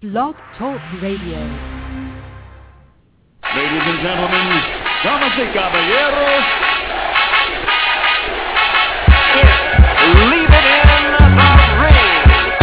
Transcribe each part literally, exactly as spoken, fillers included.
Blog Talk Radio. Ladies and gentlemen, damas y caballeros, it's Leave It In the Ring.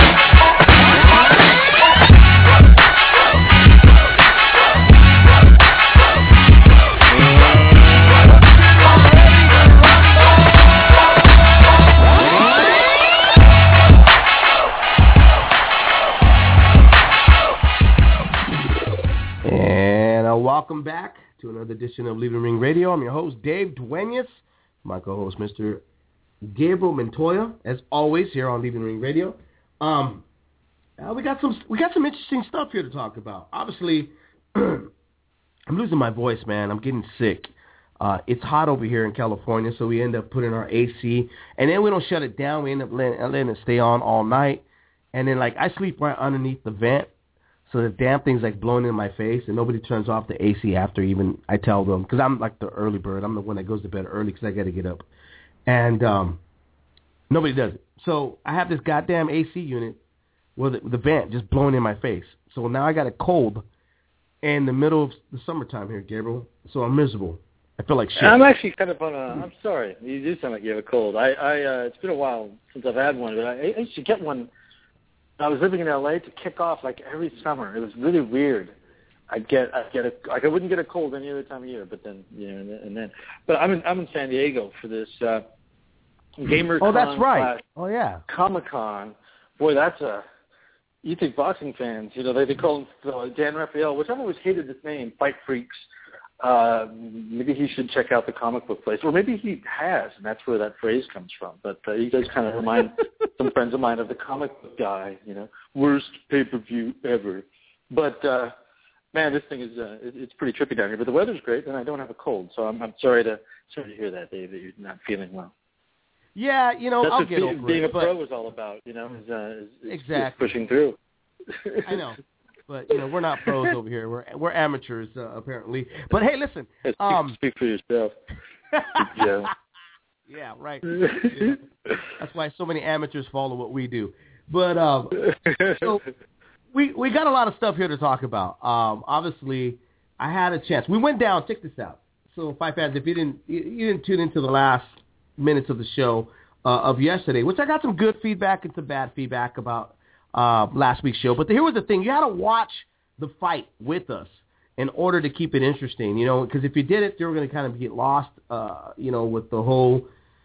Welcome back to another edition of Leave It In Ring Radio. I'm your host, Dave Duenas. My co-host, Mister Gabriel Montoya, as always, here on Leave It In Ring Radio. Um, uh, we got some we got some interesting stuff here to talk about. Obviously, I'm losing my voice, man. I'm getting sick. Uh, it's hot over here in California, so we end up putting our A C, and then we don't shut it down. We end up letting, letting it stay on all night, and then like I sleep right underneath the vent. So the damn thing's like blowing in my face, and nobody turns off the A C after even I tell them, because I'm like the early bird. I'm the one that goes to bed early because I got to get up. And um, nobody does it. So I have this goddamn A C unit with the, the vent just blowing in my face. So now I got a cold in the middle of the summertime here, Gabriel. So I'm miserable. I feel like shit. I'm actually kind of on a, I'm sorry. You do sound like you have a cold. I, I uh, it's been a while since I've had one, but I, I used to get one. I was living in L A to kick off like every summer. It was really weird. I'd get, I'd get a, like I wouldn't get a cold any other time of year, but then, you know, and then, and then but I'm in, I'm in San Diego for this uh, GamerCon. Oh, that's right. Oh, yeah. Comic-Con. Boy, that's a, you think boxing fans, you know, they, they call him uh, Dan Raphael, which I've always hated this name, Fight Freaks. Uh, maybe he should check out the comic book place, or maybe he has, and that's where that phrase comes from. But uh, you guys kind of remind some friends of mine of the comic book guy, you know, worst pay-per-view ever. But uh, man, this thing is uh, it, it's pretty trippy down here. But the weather's great, and I don't have a cold, so I'm, I'm sorry to sorry to hear that, Dave, that you're not feeling well. Yeah, you know, that's I'll what get being, over being it. a pro is all about, you know, is, uh, is, is exactly pushing through. I know. But, you know, we're not pros over here. We're we're amateurs, uh, apparently. But, hey, listen. Yeah, speak, um, speak for yourself. Yeah. Yeah, right. Yeah. That's why so many amateurs follow what we do. But um, so we we got a lot of stuff here to talk about. Um, obviously, I had a chance. We went down. Check this out. So, Fight fans, if you didn't you, you didn't tune into the last minutes of the show uh, of yesterday, which I got some good feedback and some bad feedback about uh, last week's show. But here was the thing: you had to watch the fight with us in order to keep it interesting. You know, because if you did it, you were going to kind of get lost. Uh, you know, with the whole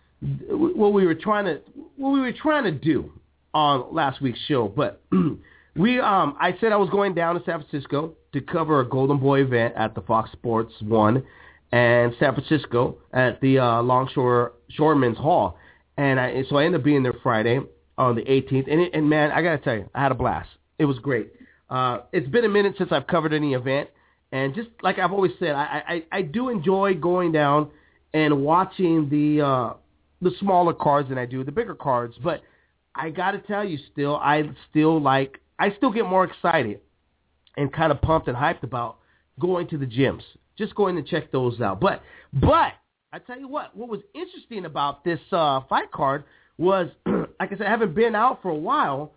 what we were trying to what we were trying to do on last week's show. But we, um, I said I was going down to San Francisco to cover a Golden Boy event at the Fox Sports One and San Francisco at the uh, Longshore Shoremen's Hall, and I, so I ended up being there Friday on the eighteenth. And, it, and man, I gotta tell you, I had a blast. It was great. Uh, it's been a minute since I've covered any event, and just like I've always said, I, I, I do enjoy going down and watching the uh, the smaller cards than I do the bigger cards. But I got to tell you still, I still like, I still get more excited and kind of pumped and hyped about going to the gyms, just going to check those out. But, but I tell you what, what was interesting about this uh, fight card was, like I said, I haven't been out for a while,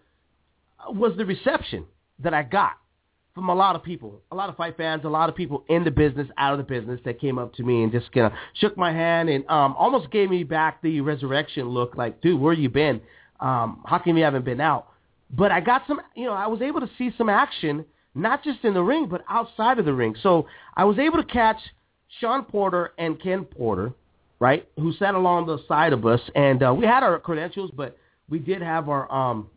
was the reception that I got from a lot of people, a lot of fight fans, a lot of people in the business, out of the business that came up to me and just kind of shook my hand and um, almost gave me back the resurrection look like, dude, where you been? Um, how come you haven't been out? But I got some, you know, I was able to see some action, not just in the ring, but outside of the ring. So I was able to catch Sean Porter and Ken Porter, right, who sat along the side of us. And uh, we had our credentials, but we did have our, um,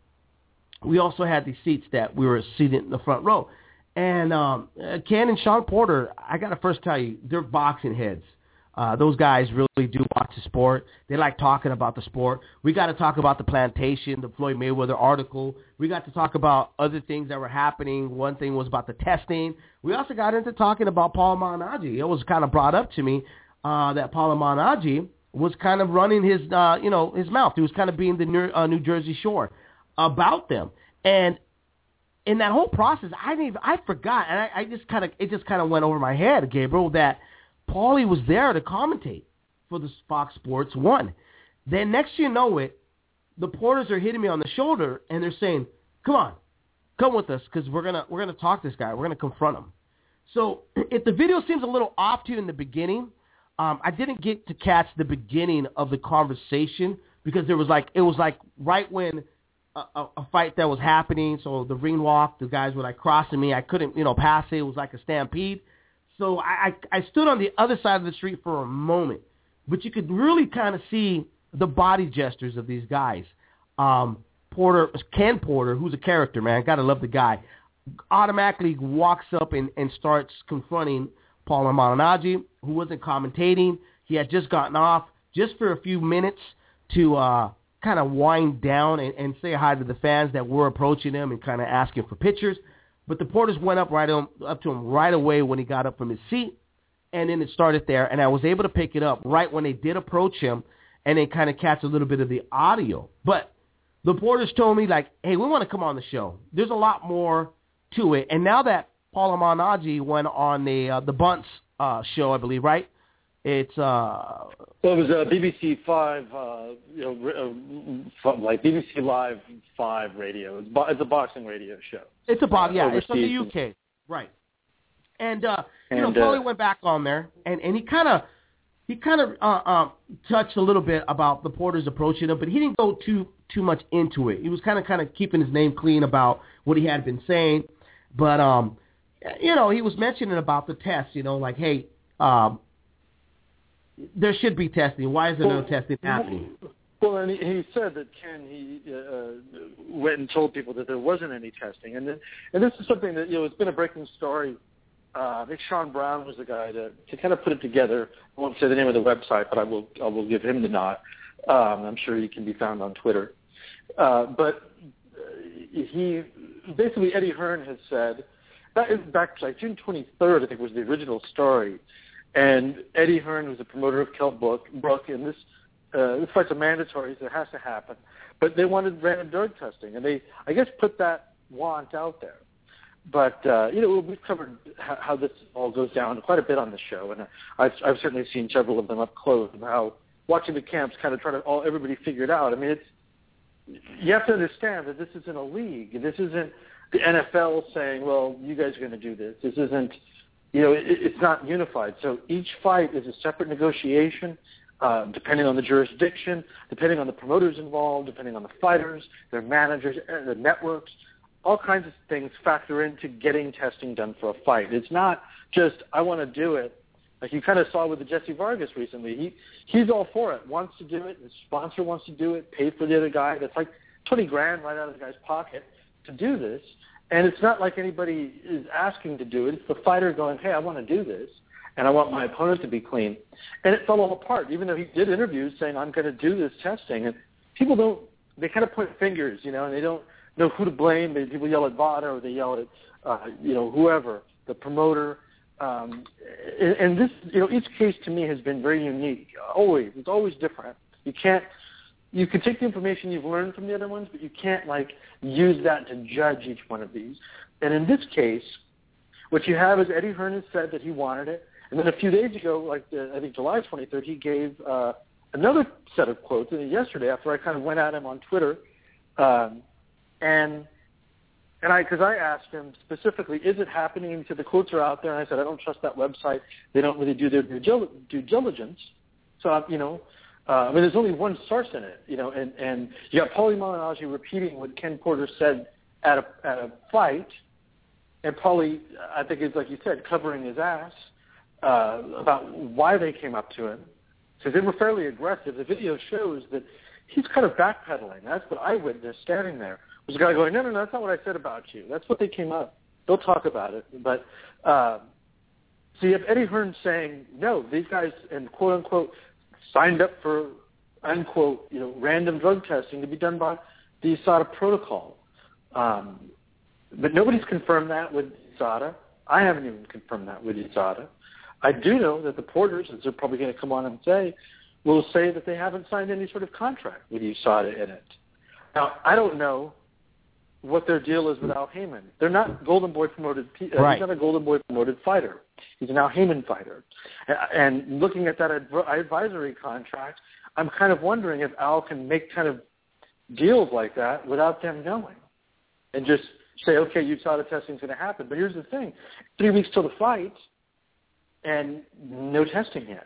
we also had the seats that we were seated in the front row. And um, Ken and Sean Porter, I got to first tell you, they're boxing heads. Uh, those guys really do watch the sport. They like talking about the sport. We got to talk about the plantation, the Floyd Mayweather article. We got to talk about other things that were happening. One thing was about the testing. We also got into talking about Paul Malignaggi. It was kind of brought up to me uh, that Paul Malignaggi was kind of running his, uh, you know, his mouth. He was kind of being the New, uh, New Jersey Shore about them. And in that whole process, I didn't even, I forgot, and I, I just kind of, it just kind of went over my head, Gabriel, that Paulie was there to commentate for the Fox Sports One. Then next you know it, the Porters are hitting me on the shoulder, and they're saying, come on, come with us because we're gonna we're gonna talk to this guy. We're gonna confront him. So if the video seems a little off to you in the beginning, um, I didn't get to catch the beginning of the conversation because there was like it was like right when a, a, a fight that was happening. So the ring walk, the guys were like crossing me. I couldn't you know pass it. It was like a stampede. So I, I, I stood on the other side of the street for a moment, but you could really kind of see the body gestures of these guys. Um, Porter, Ken Porter, who's a character, man, gotta love the guy, automatically walks up and, and starts confronting Paulie Malignaggi, who wasn't commentating. He had just gotten off just for a few minutes to uh, kind of wind down and, and say hi to the fans that were approaching him and kind of asking for pictures. But the Porters went up right on, up to him right away when he got up from his seat, and then it started there. And I was able to pick it up right when they did approach him and then kind of catch a little bit of the audio. But the Porters told me, like, hey, we want to come on the show. There's a lot more to it. And now that Paulie Malignaggi went on the uh, the Bunts uh, show, I believe, right? It's uh, well, it was uh, B B C Five, uh, you know, uh, like B B C Live Five radio. It's, bo- it's a boxing radio show. It's a box, yeah. Overseas. It's from the U K, right? And uh, you and, know, Paulie uh, went back on there, and, and he kind of he kind of uh, uh, touched a little bit about the Porters approaching him, but he didn't go too too much into it. He was kind of kind of keeping his name clean about what he had been saying, but um, you know, he was mentioning about the test. You know, like, hey, um, there should be testing. Why is there well, no testing happening? Well, and he, he said that Ken he uh, went and told people that there wasn't any testing, and then, and this is something that you know it's been a breaking story. Uh, I think Sean Brown was the guy to, to kind of put it together. I won't say the name of the website, but I will I will give him the nod. Um, I'm sure he can be found on Twitter. Uh, but he basically Eddie Hearn has said that is back like June twenty-third, I think was the original story, and Eddie Hearn was the promoter of Kell Brook, Brook and this uh, this fight's a mandatory, so it has to happen. But they wanted random drug testing, and they I guess put that want out there. But, uh, you know, we've covered how, how this all goes down quite a bit on the show, and I've, I've certainly seen several of them up close, and how watching the camps kind of try to all everybody figure it out. I mean, it's you have to understand that this isn't a league. This isn't the N F L saying, well, you guys are going to do this. This isn't, you know, it, it's not unified. So each fight is a separate negotiation, uh, depending on the jurisdiction, depending on the promoters involved, depending on the fighters, their managers, the networks. All kinds of things factor into getting testing done for a fight. It's not just, I want to do it. Like you kind of saw with the Jesse Vargas recently. He He's all for it, wants to do it. His sponsor wants to do it, pay for the other guy. That's like twenty grand right out of the guy's pocket to do this. And it's not like anybody is asking to do it. It's the fighter going, hey, I want to do this, and I want my opponent to be clean. And it fell all apart, even though he did interviews saying, I'm going to do this testing. And people don't, they kind of point fingers, you know, and they don't know who to blame. They, people yell at Vada or they yell at, uh, you know, whoever, the promoter. Um, and, and this, you know, each case to me has been very unique. Always. It's always different. You can't, you can take the information you've learned from the other ones, but you can't, like, use that to judge each one of these. And in this case, what you have is Eddie Hearn has said that he wanted it. And then a few days ago, like the, I think July twenty-third, he gave uh, another set of quotes. And yesterday, after I kind of went at him on Twitter, um, And and I, because I asked him specifically, is it happening? So the quotes are out there, and I said, I don't trust that website. They don't really do their due, due diligence. So, you know, uh, I mean, there's only one source in it, you know, and, and you got Paulie Malignaggi repeating what Ken Porter said at a at a fight, and Paulie, I think it's like you said, covering his ass uh, about why they came up to him. So they were fairly aggressive. The video shows that he's kind of backpedaling. That's what I witnessed standing there. There's a guy going, no, no, no, that's not what I said about you. That's what they came up. They'll talk about it. But uh, so you have Eddie Hearn saying, no, these guys, and quote unquote, signed up for unquote, you know, random drug testing to be done by the U S A D A protocol. Um, but nobody's confirmed that with U S A D A. I haven't even confirmed that with U S A D A. I do know that the Porters, as they're probably going to come on and say, will say that they haven't signed any sort of contract with U S A D A in it. Now, I don't know what their deal is with Al Heyman. They're not Golden Boy promoted. Uh, right. He's not a Golden Boy promoted fighter. He's an Al Heyman fighter. And looking at that advisory contract, I'm kind of wondering if Al can make kind of deals like that without them knowing, and just say, okay, U S A D A testing is going to happen. But here's the thing: three weeks till the fight, and no testing yet.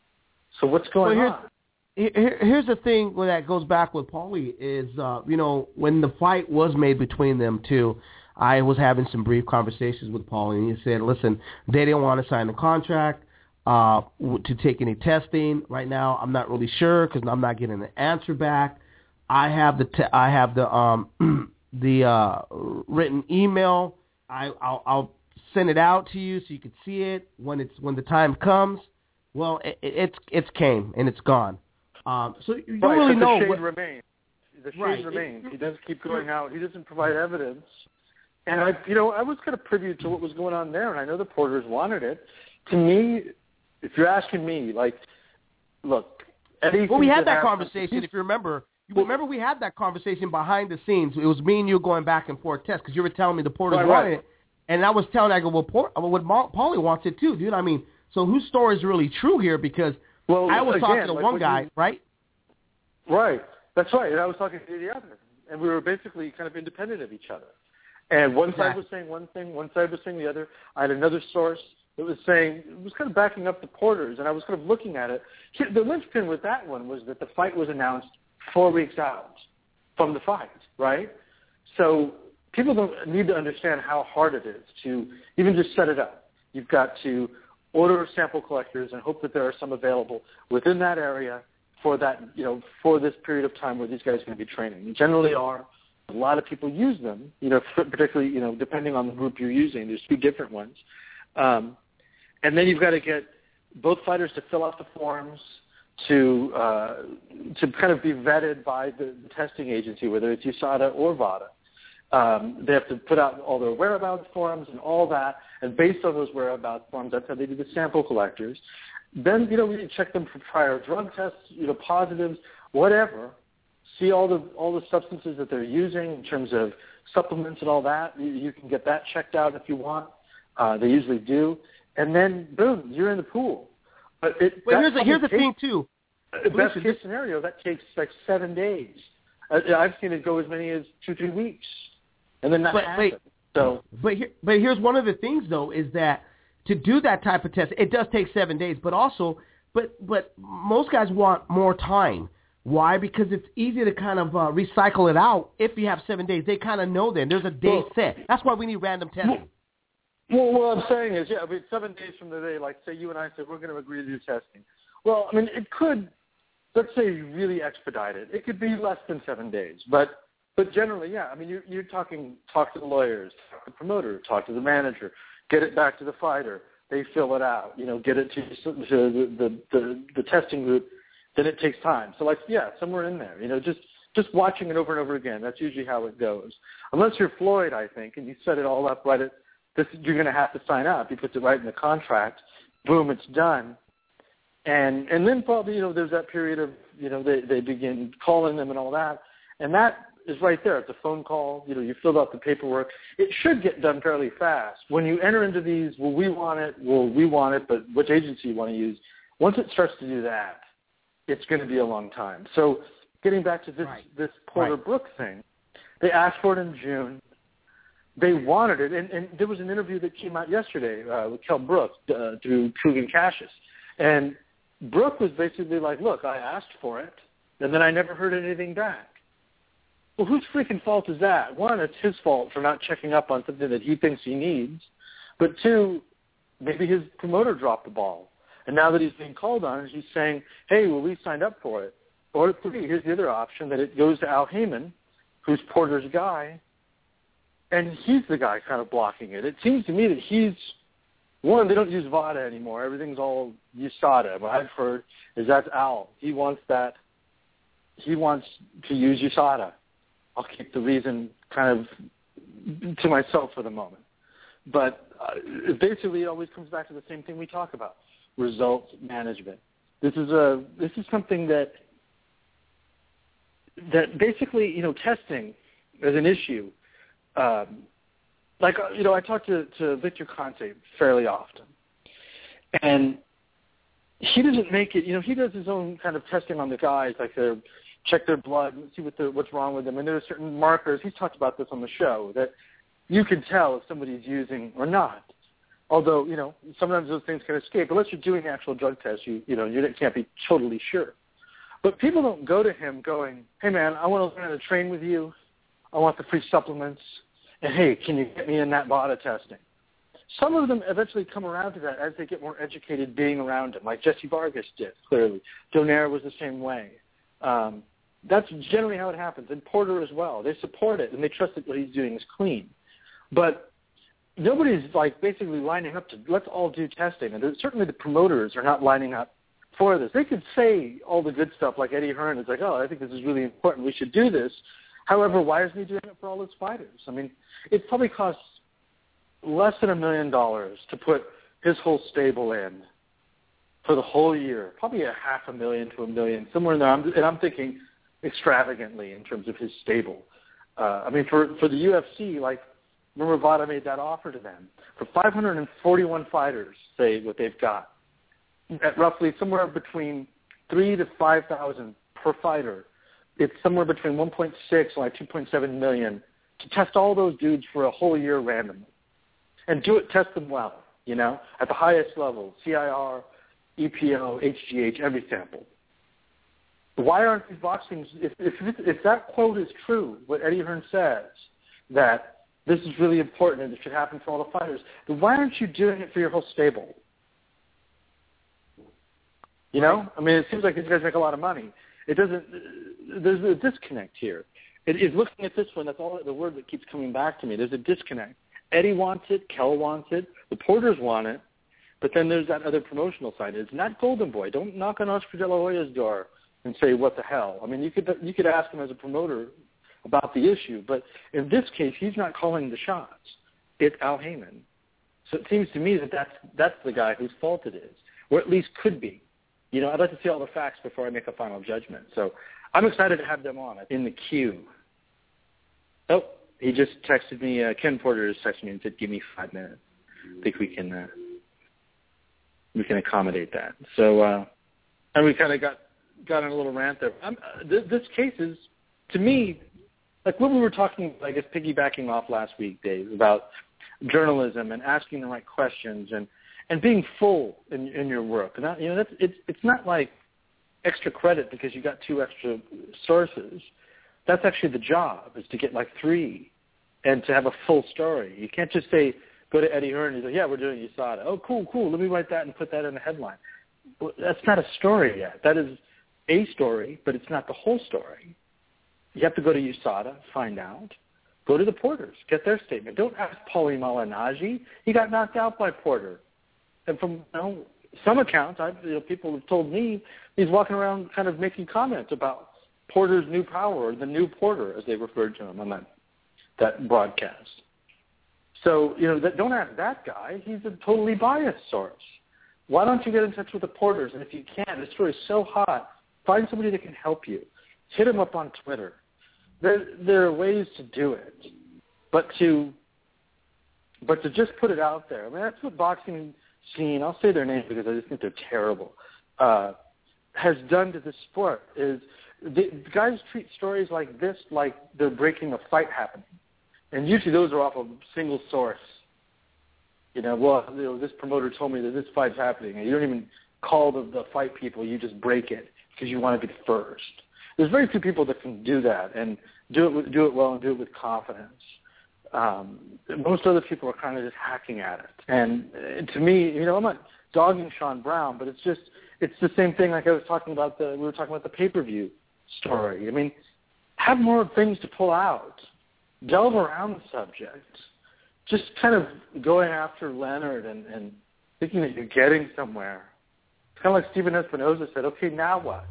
So what's going well, on? Here, here's the thing when that goes back with Paulie is, uh, you know, when the fight was made between them two, I was having some brief conversations with Paulie, and he said, listen, they didn't want to sign the contract uh, to take any testing. Right now, I'm not really sure because I'm not getting an answer back. I have the te- I have the um the uh, written email. I I'll, I'll send it out to you so you can see it when it's when the time comes. Well, it, it's it's came and it's gone. Um, so you don't right, really but know the shade what remains. The shade right. remains. He does keep going out. He doesn't provide evidence. And I, you know, I was kind of privy to what was going on there, and I know the Porters wanted it. To me, if you're asking me, like, look, Eddie. Well, we had that conversation. If you remember, you remember we had that conversation behind the scenes. It was me and you going back and forth test because you were telling me the Porters right, wanted right. it, and I was telling I go, well, Port, well, Paulie wants it too, dude. I mean, so whose story is really true here? Because well, I was again, talking to like one guy, you, right? Right. That's right. And I was talking to the other. And we were basically kind of independent of each other. And one exactly. side was saying one thing, one side was saying the other. I had another source that was saying, it was kind of backing up the Porters, and I was kind of looking at it. The linchpin with that one was that the fight was announced four weeks out from the fight, right? So people don't need to understand how hard it is to even just set it up. You've got to order sample collectors and hope that there are some available within that area for that, you know, for this period of time where these guys are going to be training. And generally are. A lot of people use them, you know, particularly, you know, depending on the group you're using. There's two different ones. Um, and then you've got to get both fighters to fill out the forms to uh, to kind of be vetted by the, the testing agency, whether it's U S A D A or VADA. Um, they have to put out all their whereabouts forms and all that, and based on those whereabouts forms, that's how they do the sample collectors. Then, you know, we check them for prior drug tests, you know, positives, whatever. See all the all the substances that they're using in terms of supplements and all that. You, you can get that checked out if you want. Uh, they usually do. And then, boom, you're in the pool. But it, Wait, here's the, here's the takes, thing, too. Best case scenario, that takes like seven days. Uh, I've seen it go as many as two, three weeks. And then that but, happens. Wait, so, but, here, but here's one of the things, though, is that to do that type of test, it does take seven days. But also, but but most guys want more time. Why? Because it's easy to kind of uh, recycle it out if you have seven days. They kind of know then. There's a day well, set. That's why we need random testing. Well, what I'm saying is, yeah, I mean, seven days from the day, like, say you and I said, we're going to agree to do testing. Well, I mean, it could, let's say you really expedite it. It could be less than seven days. But but generally, yeah, I mean, you're, you're talking, talk to the lawyers, talk to the promoter, talk to the manager, get it back to the fighter. They fill it out, you know, get it to, to the, the, the, the testing group. Then it takes time. So, like, yeah, somewhere in there, you know, just just watching it over and over again. That's usually how it goes. Unless you're Floyd, I think, and you set it all up right at this, you're going to have to sign up. He puts it right in the contract. Boom, it's done. And and then probably, you know, there's that period of, you know, they, they begin calling them and all that. And that is right there. It's a phone call. You know, you filled out the paperwork. It should get done fairly fast. When you enter into these, well, we want it, well, we want it, but which agency you want to use, once it starts to do that, it's going to be a long time. So getting back to this right. this Porter right. Brooks thing, they asked for it in June. They wanted it, and, and there was an interview that came out yesterday uh, with Kell Brooks uh, through Kugan Cassius. And Brooke was basically like, look, I asked for it, and then I never heard anything back. Well, whose freaking fault is that? One, it's his fault for not checking up on something that he thinks he needs. But two, maybe his promoter dropped the ball. And now that he's being called on, he's saying, hey, well, we signed up for it. Or three, here's the other option, that it goes to Al Heyman, who's Porter's guy, and he's the guy kind of blocking it. It seems to me that he's, one, they don't use VADA anymore. Everything's all U S A D A. What I've heard is that's Al. He wants that. He wants to use U S A D A. I'll keep the reason kind of to myself for the moment. But uh, basically it always comes back to the same thing we talk about. Results management. This is a this is something that that basically, you know, testing as an issue. Um, like you know, I talk to, to Victor Conte fairly often, and he doesn't make it. You know, he does his own kind of testing on the guys, like their check their blood and see what the, what's wrong with them. And there are certain markers. He's talked about this on the show that you can tell if somebody's using or not. Although, you know, sometimes those things can escape. Unless you're doing actual drug tests, you, you know, you can't be totally sure. But people don't go to him going, hey, man, I want to learn how to train with you. I want the free supplements. And, hey, can you get me in that B A D A testing? Some of them eventually come around to that as they get more educated being around him, like Jesse Vargas did, clearly. Donaire was the same way. Um, that's generally how it happens. And Porter as well. They support it, and they trust that what he's doing is clean. But nobody's, like, basically lining up to, let's all do testing. And certainly the promoters are not lining up for this. They could say all the good stuff like Eddie Hearn is like, oh, I think this is really important. We should do this. However, why isn't he doing it for all his fighters? I mean, it probably costs less than a million dollars to put his whole stable in for the whole year, probably a half a million to a million, somewhere in there. I'm, and I'm thinking extravagantly in terms of his stable. Uh, I mean, for for the U F C, like, remember V A D A made that offer to them. For five hundred forty-one fighters, say what they've got, at roughly somewhere between three to five thousand per fighter, it's somewhere between one point six and like two point seven million to test all those dudes for a whole year randomly. And do it, test them well, you know, at the highest level, C I R, E P O, H G H, every sample. Why aren't these boxings, if, if, if that quote is true, what Eddie Hearn says, that this is really important and it should happen for all the fighters, then why aren't you doing it for your whole stable? You know? I mean, it seems like these guys make a lot of money. It doesn't, there's a disconnect here. It is looking at this one, that's all the word that keeps coming back to me. There's a disconnect. Eddie wants it, Kel wants it, the Porters want it, but then there's that other promotional side. It's not Golden Boy. Don't knock on Oscar De La Hoya's door and say, what the hell? I mean, you could you could ask him as a promoter about the issue, but in this case, he's not calling the shots. It's Al Heyman. So it seems to me that that's, that's the guy whose fault it is, or at least could be. You know, I'd like to see all the facts before I make a final judgment. So I'm excited to have them on in the queue. Oh. He just texted me, uh, Ken Porter just texted me and said, give me five minutes. I think we can uh, we can accommodate that. So, uh, and we kind of got, got on a little rant there. I'm, uh, this, this case is, to me, like what we were talking, I guess, piggybacking off last week, Dave, about journalism and asking the right questions and, and being full in, in your work. And that, you know, that's, it's, it's not like extra credit because you got two extra sources. That's actually the job, is to get like three and to have a full story. You can't just say, go to Eddie Hearn and he's like, yeah, we're doing U S A D A. Oh, cool, cool. Let me write that and put that in the headline. Well, that's not a story yet. That is a story, but it's not the whole story. You have to go to U S A D A, find out. Go to the Porters, get their statement. Don't ask Paulie Malignaggi. He got knocked out by Porter. And from you know, some accounts, I've, you know, people have told me he's walking around kind of making comments about Porter's new power, or the new Porter, as they referred to him on that, that broadcast. So, you know, that, don't ask that guy. He's a totally biased source. Why don't you get in touch with the Porters? And if you can, the story's so hot, find somebody that can help you. Hit them up on Twitter. There, there are ways to do it. But to, but to just put it out there, I mean, that's what boxing scene, I'll say their names because I just think they're terrible, uh, has done to this sport is the guys treat stories like this like they're breaking a fight happening. And usually those are off a single source. You know, well, you know, this promoter told me that this fight's happening. And you don't even call the, the fight people. You just break it because you want to be first. There's very few people that can do that and do it, with, do it well and do it with confidence. Um, most other people are kind of just hacking at it. And uh, to me, you know, I'm not dogging Sean Brown, but it's just, it's the same thing like I was talking about the, we were talking about the pay-per-view story. I mean, have more things to pull out. Delve around the subject. Just kind of going after Leonard and, and thinking that you're getting somewhere. It's kind of like Stephen Espinoza said, okay, now what?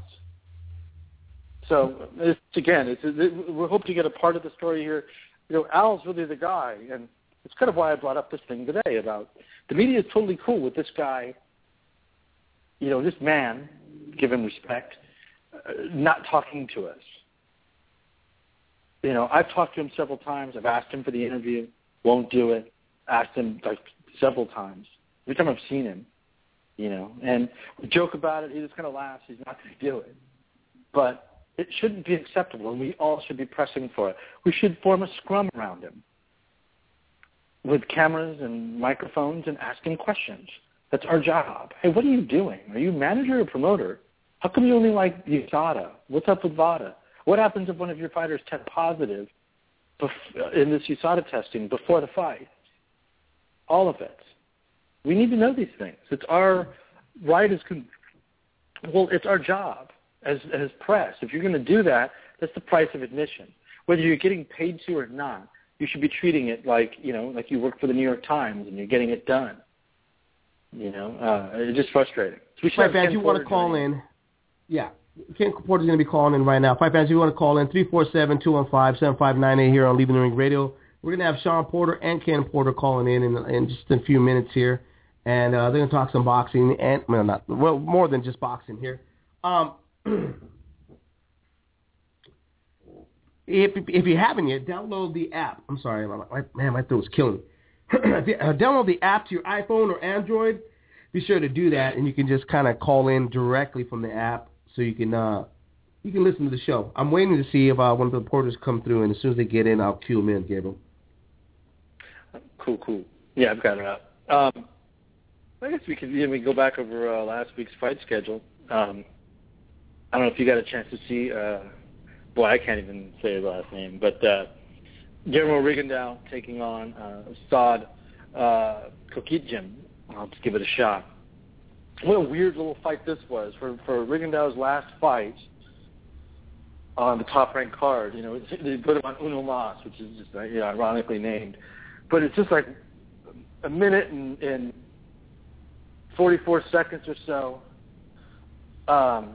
So, it's, again, it's, it, we hope to get a part of the story here. You know, Al's really the guy, and it's kind of why I brought up this thing today about the media is totally cool with this guy, you know, this man, give him respect, uh, not talking to us. You know, I've talked to him several times. I've asked him for the interview, won't do it. Asked him like several times. Every time I've seen him, you know, and we joke about it. He just kind of laughs. He's not going to do it. But it shouldn't be acceptable, and we all should be pressing for it. We should form a scrum around him. with cameras and microphones and asking questions. That's our job. Hey, what are you doing? Are you manager or promoter? How come you only like U S A D A? What's up with V A D A? What happens if one of your fighters test positive bef- in this U S A D A testing before the fight? All of it. We need to know these things. It's our right as con- well. It's our job as as press. If you're going to do that, that's the price of admission. Whether you're getting paid to or not, you should be treating it like you know, like you work for the New York Times and you're getting it done. You know, uh, it's just frustrating. So Fight fans, you want to call in? Yeah, Ken Porter's going to be calling in right now. Fight fans, you want to call in three four seven, two one five, seven five nine eight here on Leaving the Ring Radio. We're going to have Sean Porter and Ken Porter calling in in, in just a few minutes here. And uh, they're going to talk some boxing and, well, not, well, more than just boxing here. Um, if if you haven't yet, download the app. I'm sorry, my, my, man, my throat's killing me. If you, uh, download the app to your iPhone or Android. Be sure to do that, and you can just kind of call in directly from the app, so you can uh, you can listen to the show. I'm waiting to see if uh, one of the reporters come through, and as soon as they get in, I'll cue them in, Gabriel. Cool, cool. Yeah, I've got it up. Um, I guess we could you know, we go back over uh, last week's fight schedule. Um, I don't know if you got a chance to see. Uh, boy, I can't even say his last name, but uh, Guillermo Rigondeaux taking on uh, Saad uh, Kokitjim. I'll just give it a shot. What a weird little fight this was for for Rigondeaux's last fight on the top-ranked card. You know, they put him on Uno Mas, which is just you know, ironically named, but it's just like a minute and, and forty-four seconds or so. Um,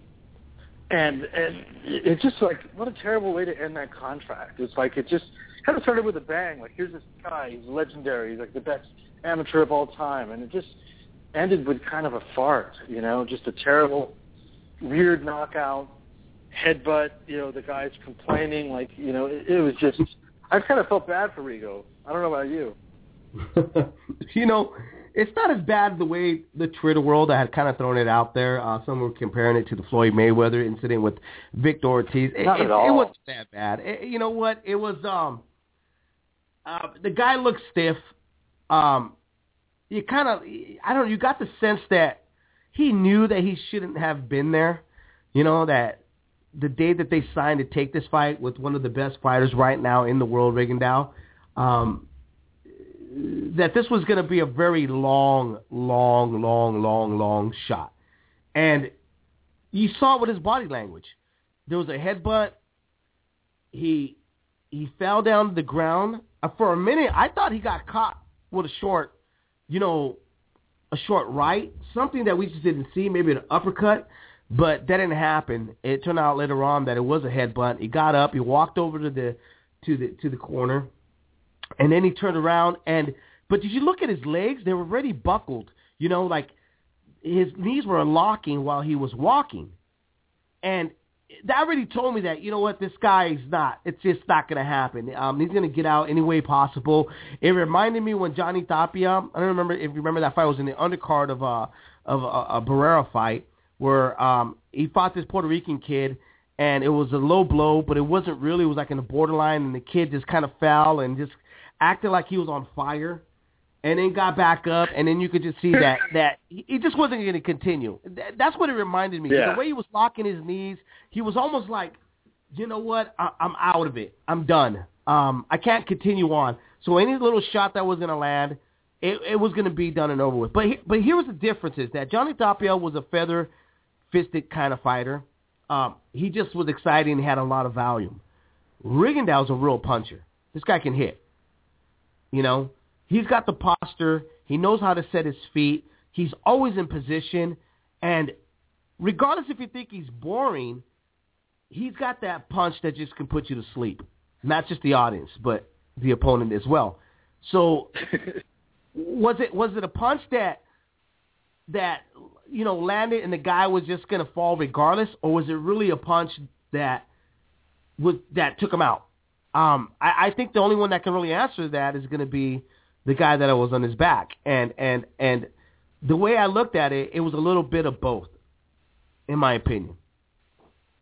and and it's just like, what a terrible way to end that contract. It's like it just kind of started with a bang. Like, here's this guy, he's legendary, he's like the best amateur of all time. And it just ended with kind of a fart, you know, just a terrible, weird knockout, headbutt, you know, the guy's complaining. Like, you know, it, it was just, I kind of felt bad for Rigo. I don't know about you. You know, it's not as bad the way the Twitter world had kind of thrown it out there. Uh, some were comparing it to the Floyd Mayweather incident with Victor Ortiz. It, not it, at all. It wasn't that bad. It, you know what? It was, um, uh, the guy looked stiff. Um, you kind of, I don't know, you got the sense that he knew that he shouldn't have been there. You know, that the day that they signed to take this fight with one of the best fighters right now in the world, Rigondeaux, um, that this was going to be a very long, long, long, long, long shot. And you saw it with his body language. There was a headbutt. He he fell down to the ground. Uh, for a minute, I thought he got caught with a short, you know, a short right, something that we just didn't see, maybe an uppercut, but that didn't happen. It turned out later on that it was a headbutt. He got up, he walked over to the to the to the corner. And then he turned around, and but did you look at his legs? They were already buckled. You know, like his knees were unlocking while he was walking. And that already told me that, you know what, this guy is not. It's just not going to happen. Um, he's going to get out any way possible. It reminded me when Johnny Tapia, I don't remember if you remember that fight, was in the undercard of a, of a, a Barrera fight where um, he fought this Puerto Rican kid. And it was a low blow, but it wasn't really. It was like in the borderline, and the kid just kind of fell and just acted like he was on fire, and then got back up, and then you could just see that that he just wasn't going to continue. That's what it reminded me. Yeah. The way he was locking his knees, he was almost like, you know what, I, I'm out of it. I'm done. Um, I can't continue on. So any little shot that was going to land, it, it was going to be done and over with. But he, but here was the difference: is that Johnny Tapia was a feather-fisted kind of fighter. Um, he just was exciting and had a lot of volume. Rigondeaux's a real puncher. This guy can hit. You know, he's got the posture. He knows how to set his feet. He's always in position. And regardless if you think he's boring, he's got that punch that just can put you to sleep. Not just the audience, but the opponent as well. So was it was it a punch that that you know landed and the guy was just going to fall regardless, or was it really a punch that was that took him out? Um, I, I think the only one that can really answer that is going to be the guy that was on his back. And, and, and the way I looked at it, it was a little bit of both, in my opinion.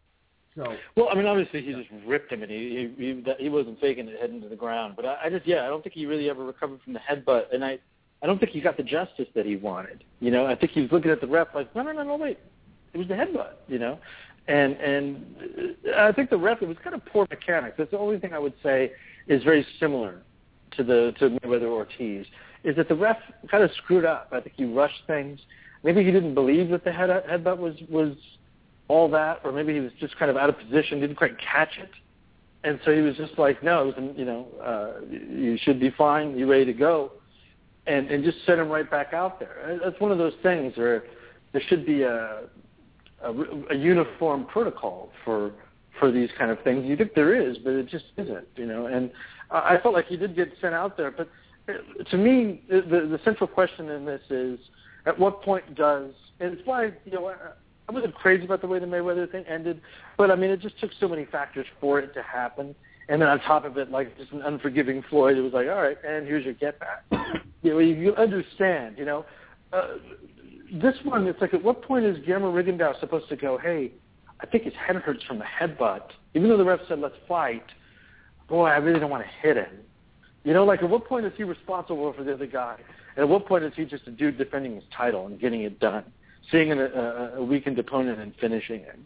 So well, I mean, obviously he just ripped him, and he he, he wasn't faking it heading to the ground. But I, I just, yeah, I don't think he really ever recovered from the headbutt, and I, I don't think he got the justice that he wanted. You know, I think he was looking at the ref like, no, no, no, no, wait, it was the headbutt. You know, and and I think the ref, it was kind of poor mechanics. That's the only thing I would say is very similar to the to Mayweather Ortiz, is that the ref kind of screwed up. I think he rushed things. Maybe he didn't believe that the head headbutt was was all that, or maybe he was just kind of out of position, didn't quite catch it, and so he was just like, no, it was, you know, uh, you should be fine, you ready to go, and and just sent him right back out there. That's one of those things where there should be a a, a uniform protocol for for these kind of things. You think there is, but it just isn't, you know. And I felt like he did get sent out there, but to me, the the central question in this is, at what point does, and it's why, you know, I wasn't crazy about the way the Mayweather thing ended, but I mean, it just took so many factors for it to happen. And then on top of it, like just an unforgiving Floyd, it was like, all right, and here's your get back. You know, you understand, you know. Uh, this one, it's like, at what point is Guillermo Rigondeaux supposed to go, hey, I think his head hurts from the headbutt, even though the ref said let's fight. Boy, I really don't want to hit him. You know, like, at what point is he responsible for the other guy? And at what point is he just a dude defending his title and getting it done, seeing an, a, a weakened opponent and finishing him?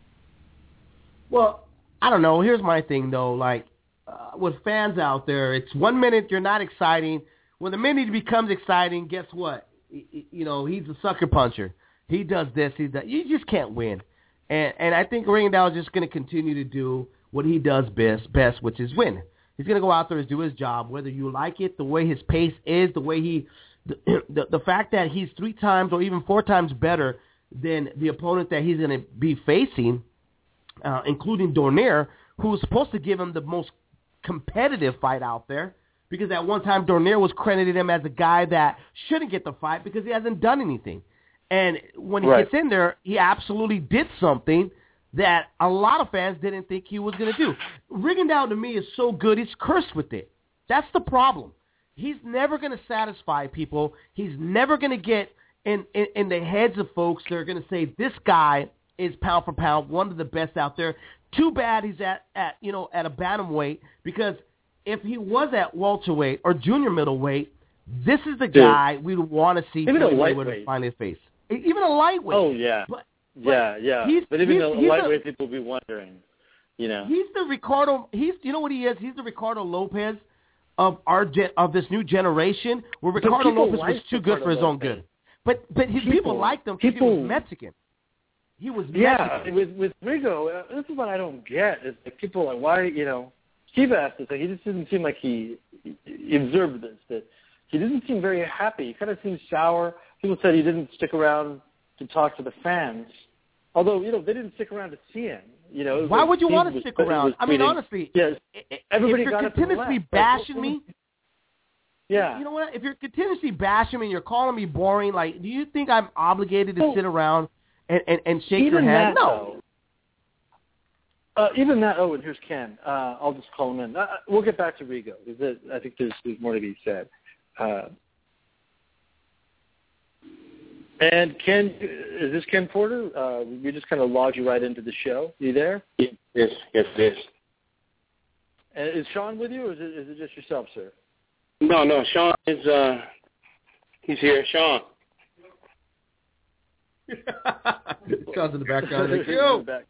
Well, I don't know. Here's my thing, though. Like, uh, with fans out there, it's one minute you're not exciting. When the minute he becomes exciting, guess what? You know, he's a sucker puncher. He does this. He does. You just can't win. And and I think Rigondeaux is just going to continue to do what he does best, best, which is win. He's going to go out there and do his job, whether you like it, the way his pace is, the way he, the, the, the fact that he's three times or even four times better than the opponent that he's going to be facing, uh, including Dornier, who was supposed to give him the most competitive fight out there, because at one time Dornier was credited him as a guy that shouldn't get the fight because he hasn't done anything. And when he right. gets in there, he absolutely did something that a lot of fans didn't think he was going to do. Rigondeaux, to me, is so good, he's cursed with it. That's the problem. He's never going to satisfy people. He's never going to get in, in, in the heads of folks that are going to say, this guy is pound for pound one of the best out there. Too bad he's at, at you know, at a bantamweight, because if he was at welterweight or junior middleweight, this is the Dude. guy we would want to see Even a Mayweather lightweight. finally face. Even a lightweight. Oh, yeah. But, yeah, yeah. He's, but even he's, the he's lightweight a, people will be wondering, you know. He's the Ricardo, he's, you know what he is? He's the Ricardo Lopez of our gen, of this new generation, where But Ricardo people Lopez like was too Ricardo good for his own Lopez. good. But but his People- people liked him because he people- was Mexican. He was Yeah, Mexican. with with Rigo, uh, this is what I don't get. Is like people are like, why, you know, Steve asked this, like, he just didn't seem like he, he observed this, that he didn't seem very happy. He kind of seemed sour. People said he didn't stick around to talk to the fans. Although, you know, they didn't stick around to see him. You know, it was Why like would you Steve want to was- stick he around? was I mean, tweeting- honestly, yes, i- everybody if got you're up and continuously left. bashing Like, me, yeah. you know what? If you're continuously bashing me and you're calling me boring, like, do you think I'm obligated to Well, sit around and, and, and shake your even hand? that, No. though, uh, even that. Oh, and here's Ken. Uh, I'll just call him in. Uh, we'll get back to Rigo, because I think there's, there's more to be said. Uh, and Ken, is this Ken Porter? Uh, we just kind of logged you right into the show. You there? Yes, yes, yes, yes. And is Sean with you, or is it, is it just yourself, sir? No, no, Sean is, uh, he's here. Sean. Sean's in the background. Like, In yo. the back.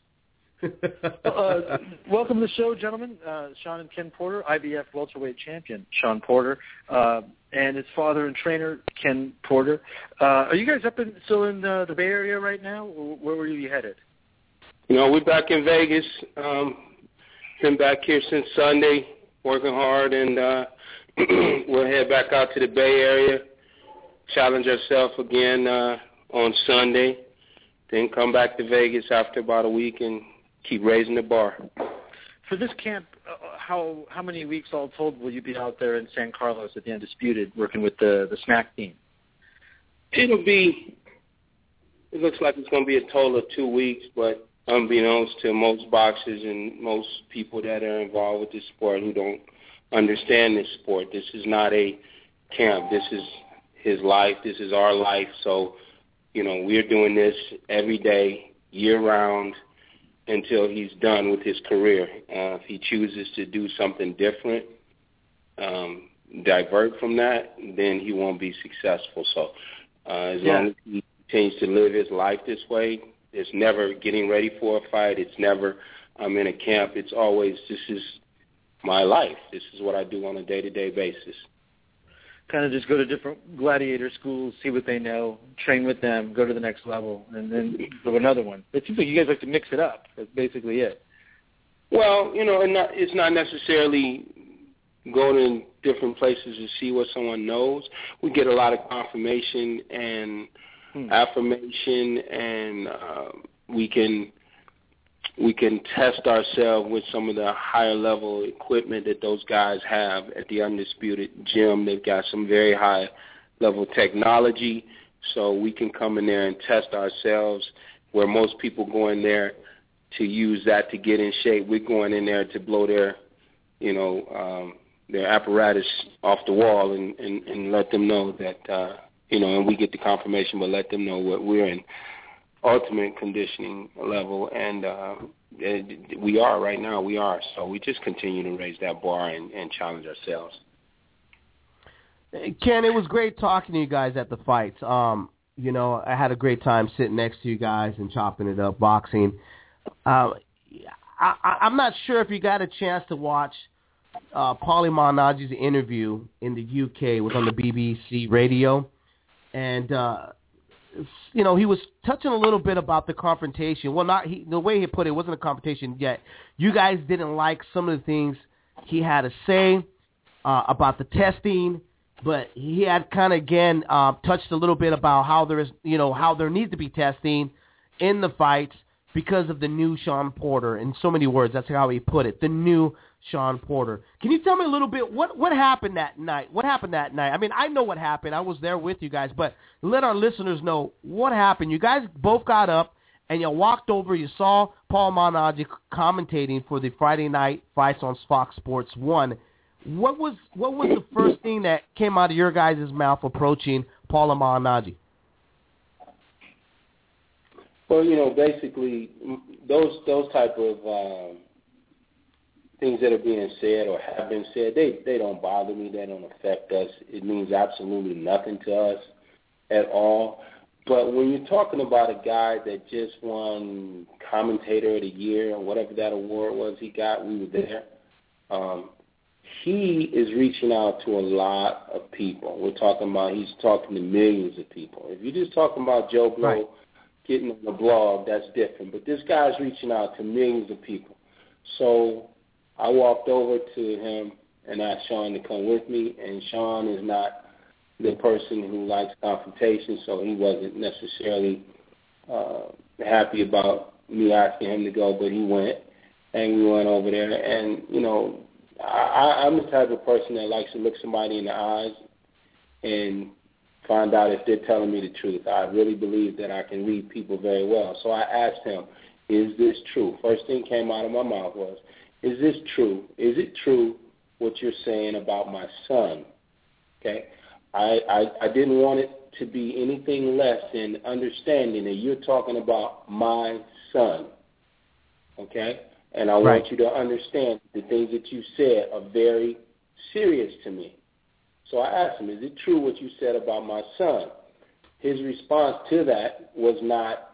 uh, welcome to the show, gentlemen. Uh, Sean and Ken Porter, I B F welterweight champion Sean Porter, uh, and his father and trainer Ken Porter. Uh, are you guys up in still in the, the Bay Area right now? Or where were you headed? You know, we're back in Vegas. Um, been back here since Sunday, working hard, and uh, we'll head back out to the Bay Area, challenge ourselves again uh, on Sunday, then come back to Vegas after about a week and keep raising the bar. For this camp, uh, how how many weeks all told will you be out there in San Carlos at the Undisputed working with the the SMAC team? It'll be, it looks like it's going to be a total of two weeks, but unbeknownst to most boxers and most people that are involved with this sport who don't understand this sport, this is not a camp. This is his life. This is our life. So, you know, we're doing this every day, year-round, until he's done with his career. Uh, if he chooses to do something different, um, divert from that, then he won't be successful. So uh, as yeah. long as he continues to live his life this way, it's never getting ready for a fight. It's never I'm in a camp. It's always this is my life. This is what I do on a day-to-day basis. Kind of just go to different gladiator schools, see what they know, train with them, go to the next level, and then go to another one. It seems like you guys like to mix it up. That's basically it. Well, you know, and not, it's not necessarily going to different places to see what someone knows. We get a lot of confirmation and hmm. affirmation, and uh, we can we can test ourselves with some of the higher level equipment that those guys have at the Undisputed Gym. They've got some very high level technology, so we can come in there and test ourselves where most people go in there to use that to get in shape. We're going in there to blow their, you know, um, their apparatus off the wall and, and, and let them know that, uh, you know, and we get the confirmation, but let them know what we're in ultimate conditioning level, and uh, we are right now. We are. So we just continue to raise that bar and, and challenge ourselves. Ken, it was great talking to you guys at the fights. Um, you know, I had a great time sitting next to you guys and chopping it up, boxing. Uh, I, I'm not sure if you got a chance to watch uh, Paulie Malignaggi's interview in the U K. It was on the B B C radio, and uh, you know, he was touching a little bit about the confrontation. Well, not he, the way he put it, it wasn't a confrontation yet. You guys didn't like some of the things he had to say uh, about the testing, but he had kind of, again, uh, touched a little bit about how there is, you know, how there needs to be testing in the fights because of the new Shawn Porter. In so many words, that's how he put it, the new Shawn Porter. Can you tell me a little bit what, what happened that night? What happened that night? I mean, I know what happened. I was there with you guys, but let our listeners know what happened. You guys both got up and you walked over. You saw Paul Malignaggi commentating for the Friday night fights on Fox Sports one. What was what was the first thing that came out of your guys' mouth approaching Paul Malignaggi? Well, you know, basically those those type of um, things that are being said or have been said, they, they don't bother me. They don't affect us. It means absolutely nothing to us at all. But when you're talking about a guy that just won Commentator of the Year or whatever that award was he got, we were there. Um, he is reaching out to a lot of people. We're talking about he's talking to millions of people. If you're just talking about Joe Blow right. getting on the blog, that's different. But this guy's reaching out to millions of people. So I walked over to him and asked Shawn to come with me, and Shawn is not the person who likes confrontation, so he wasn't necessarily uh, happy about me asking him to go, but he went, and we went over there. And, you know, I, I'm the type of person that likes to look somebody in the eyes and find out if they're telling me the truth. I really believe that I can read people very well. So I asked him, is this true? First thing came out of my mouth was, is this true? Is it true what you're saying about my son? Okay? I, I, I didn't want it to be anything less than understanding that you're talking about my son. Okay? And I right. want you to understand the things that you said are very serious to me. So I asked him, is it true what you said about my son? His response to that was not,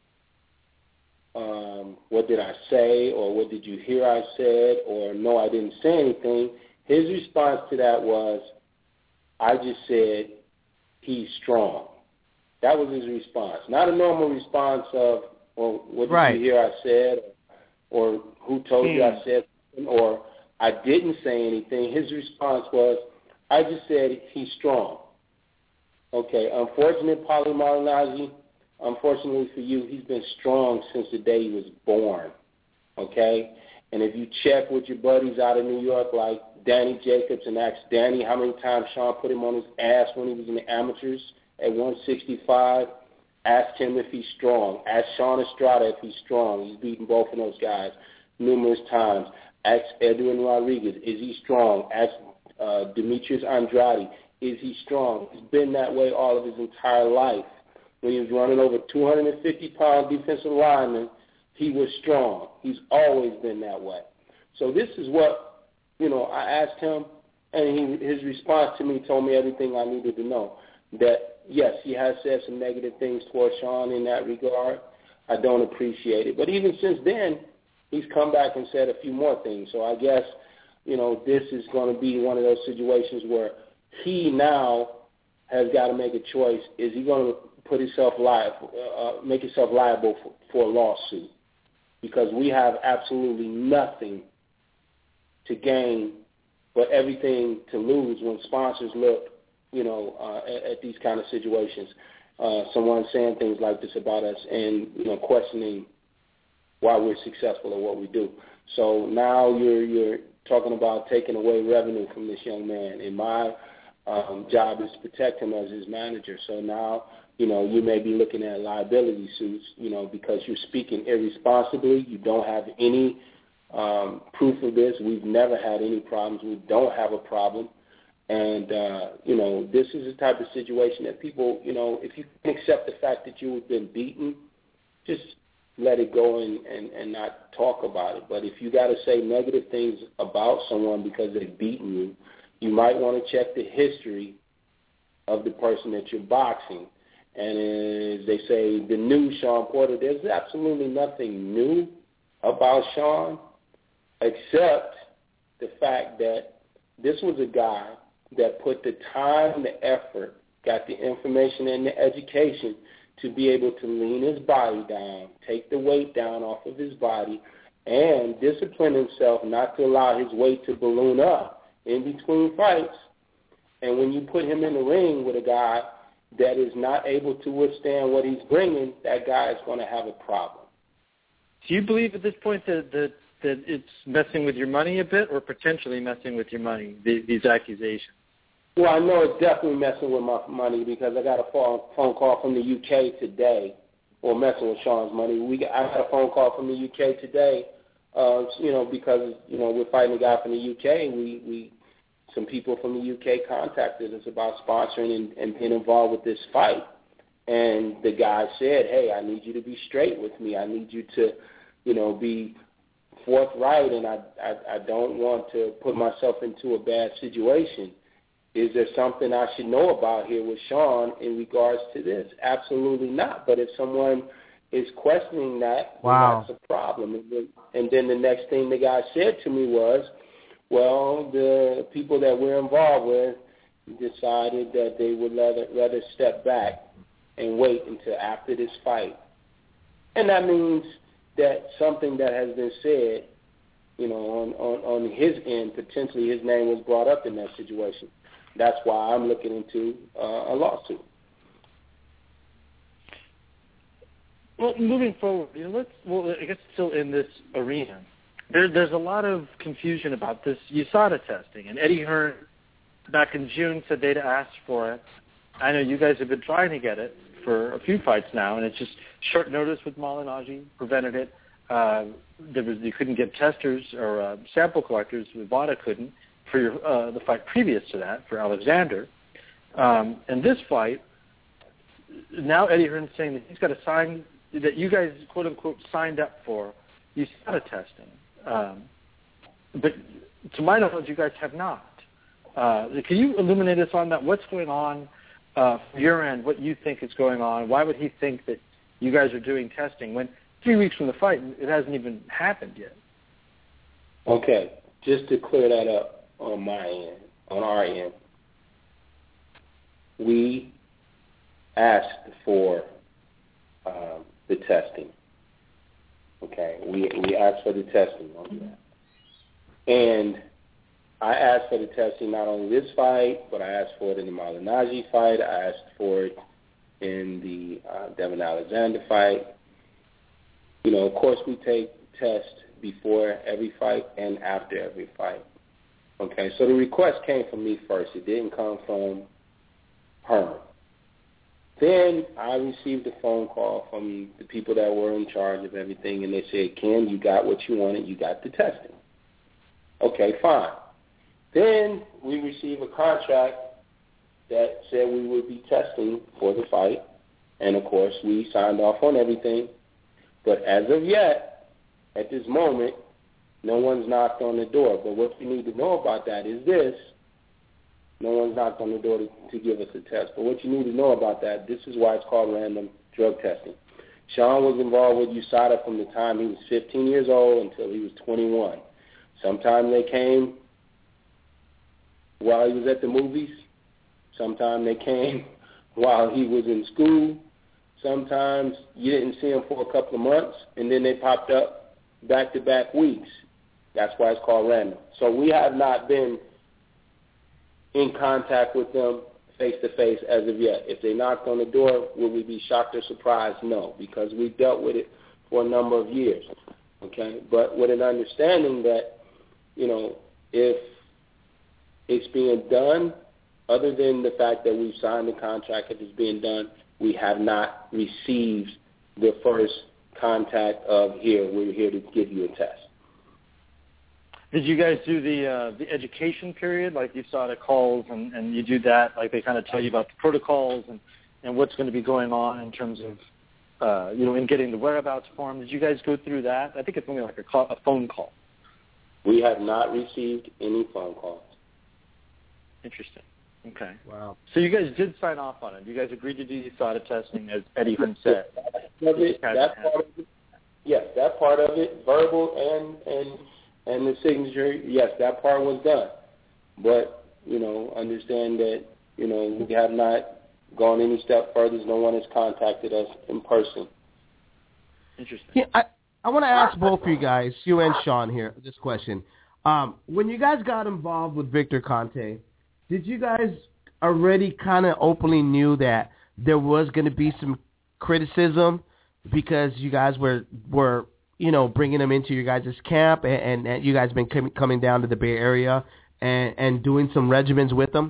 Um, what did I say, or what did you hear I said, or no, I didn't say anything. His response to that was, I just said, he's strong. That was his response. Not a normal response of, well, what did right. you hear I said, or, or who told you I said something, or I didn't say anything. His response was, I just said he's strong. Okay, unfortunate Paulie Malignaggi, unfortunately for you, he's been strong since the day he was born, okay? And if you check with your buddies out of New York like Danny Jacobs and ask Danny how many times Shawn put him on his ass when he was in the amateurs at one sixty-five, ask him if he's strong. Ask Sean Estrada if he's strong. He's beaten both of those guys numerous times. Ask Edwin Rodriguez, is he strong? Ask uh, Demetrius Andrade, is he strong? He's been that way all of his entire life. When he was running over two hundred fifty pound defensive linemen he was strong. He's always been that way. So this is what, you know, I asked him, and he, his response to me told me everything I needed to know. That, yes, he has said some negative things towards Sean in that regard. I don't appreciate it. But even since then, he's come back and said a few more things. So I guess, you know, this is going to be one of those situations where he now has got to make a choice. Is he going to put himself liable, uh, make himself liable for, for a lawsuit? Because we have absolutely nothing to gain but everything to lose when sponsors look, you know, uh, at, at these kind of situations. Uh, someone saying things like this about us and, you know, questioning why we're successful at what we do. So now you're you're talking about taking away revenue from this young man, and my um, job is to protect him as his manager. So now, you know, you may be looking at liability suits, you know, because you're speaking irresponsibly. You don't have any um, proof of this. We've never had any problems. We don't have a problem. And, uh, you know, this is the type of situation that people, you know, if you can accept the fact that you've been beaten, just let it go and, and, and not talk about it. But if you got to say negative things about someone because they've beaten you, you might want to check the history of the person that you're boxing. And as they say, the new Shawn Porter, there's absolutely nothing new about Shawn except the fact that this was a guy that put the time, the effort, got the information and the education to be able to lean his body down, take the weight down off of his body, and discipline himself not to allow his weight to balloon up in between fights. And when you put him in the ring with a guy that is not able to withstand what he's bringing, that guy is going to have a problem. Do you believe at this point that, that, that it's messing with your money a bit or potentially messing with your money, the, these accusations? Well, I know it's definitely messing with my money because I got a phone, phone call from the U K today, or messing with Sean's money. We got, I got a phone call from the U K today, uh, you know, because, you know, we're fighting a guy from the U K. We, we some people from the U K contacted us about sponsoring and, and being involved with this fight. And the guy said, hey, I need you to be straight with me. I need you to, you know, be forthright, and I, I, I don't want to put myself into a bad situation. Is there something I should know about here with Sean in regards to this? Absolutely not. But if someone is questioning that, wow. then that's a problem. And then, and then the next thing the guy said to me was, well, the people that we're involved with decided that they would rather, rather step back and wait until after this fight. And that means that something that has been said, you know, on, on, on his end, potentially his name was brought up in that situation. That's why I'm looking into uh, a lawsuit. Well, moving forward, you know, let's. Well, I guess still in this arena, there, there's a lot of confusion about this U S A D A testing, and Eddie Hearn back in June said they'd asked for it. I know you guys have been trying to get it for a few fights now, and it's just short notice with Malignaggi prevented it. Uh, there was you couldn't get testers or uh, sample collectors. Vada couldn't. For your, uh, the fight previous to that, for Alexander. Um, and this fight, now Eddie Hearn's saying that he's got to sign, that you guys, quote-unquote, signed up for U S A D A testing. Um, but to my knowledge, you guys have not. Uh, can you illuminate us on that? What's going on uh, from your end? What you think is going on? Why would he think that you guys are doing testing when three weeks from the fight, it hasn't even happened yet? Okay, just to clear that up. On my end, on our end, we asked for uh, the testing. Okay, we we asked for the testing on that, and I asked for the testing not only this fight, but I asked for it in the Malignaggi fight. I asked for it in the uh, Devin Alexander fight. You know, of course, we take tests before every fight and after every fight. Okay, so the request came from me first. It didn't come from her. Then I received a phone call from the people that were in charge of everything, and they said, Ken, you got what you wanted. You got the testing. Okay, fine. Then we received a contract that said we would be testing for the fight, and, of course, we signed off on everything. But as of yet, at this moment, no one's knocked on the door. But what you need to know about that is this. No one's knocked on the door to, to give us a test. But what you need to know about that, this is why it's called random drug testing. Sean was involved with U S A D A from the time he was fifteen years old until he was twenty-one. Sometimes they came while he was at the movies. Sometimes they came while he was in school. Sometimes you didn't see them for a couple of months, and then they popped up back-to-back weeks. That's why it's called random. So we have not been in contact with them face-to-face as of yet. If they knocked on the door, would we be shocked or surprised? No, because we've dealt with it for a number of years, okay? But with an understanding that, you know, if it's being done, other than the fact that we've signed the contract, if it's being done, we have not received the first contact of, here, we're here to give you a test. Did you guys do the uh, the education period, like you saw the calls, and, and you do that, like they kind of tell you about the protocols and, and what's going to be going on in terms of, uh, you know, in getting the whereabouts form? Did you guys go through that? I think it's only like a, call, a phone call. We have not received any phone calls. Interesting. Okay. Wow. So you guys did sign off on it. You guys agreed to do the U S A D A testing, as Eddie Hearn said. That, it, that part of it, yes, that part of it, verbal and and and the signature, yes, that part was done. But, you know, understand that, you know, we have not gone any step further. No one has contacted us in person. Interesting. Yeah, I, I want to ask both of you guys, you and Sean here, this question. Um, when you guys got involved with Victor Conte, did you guys already kind of openly knew that there was going to be some criticism because you guys were, were you know, bringing them into your guys' camp and, and, and you guys been com- coming down to the Bay Area and, and doing some regimens with them?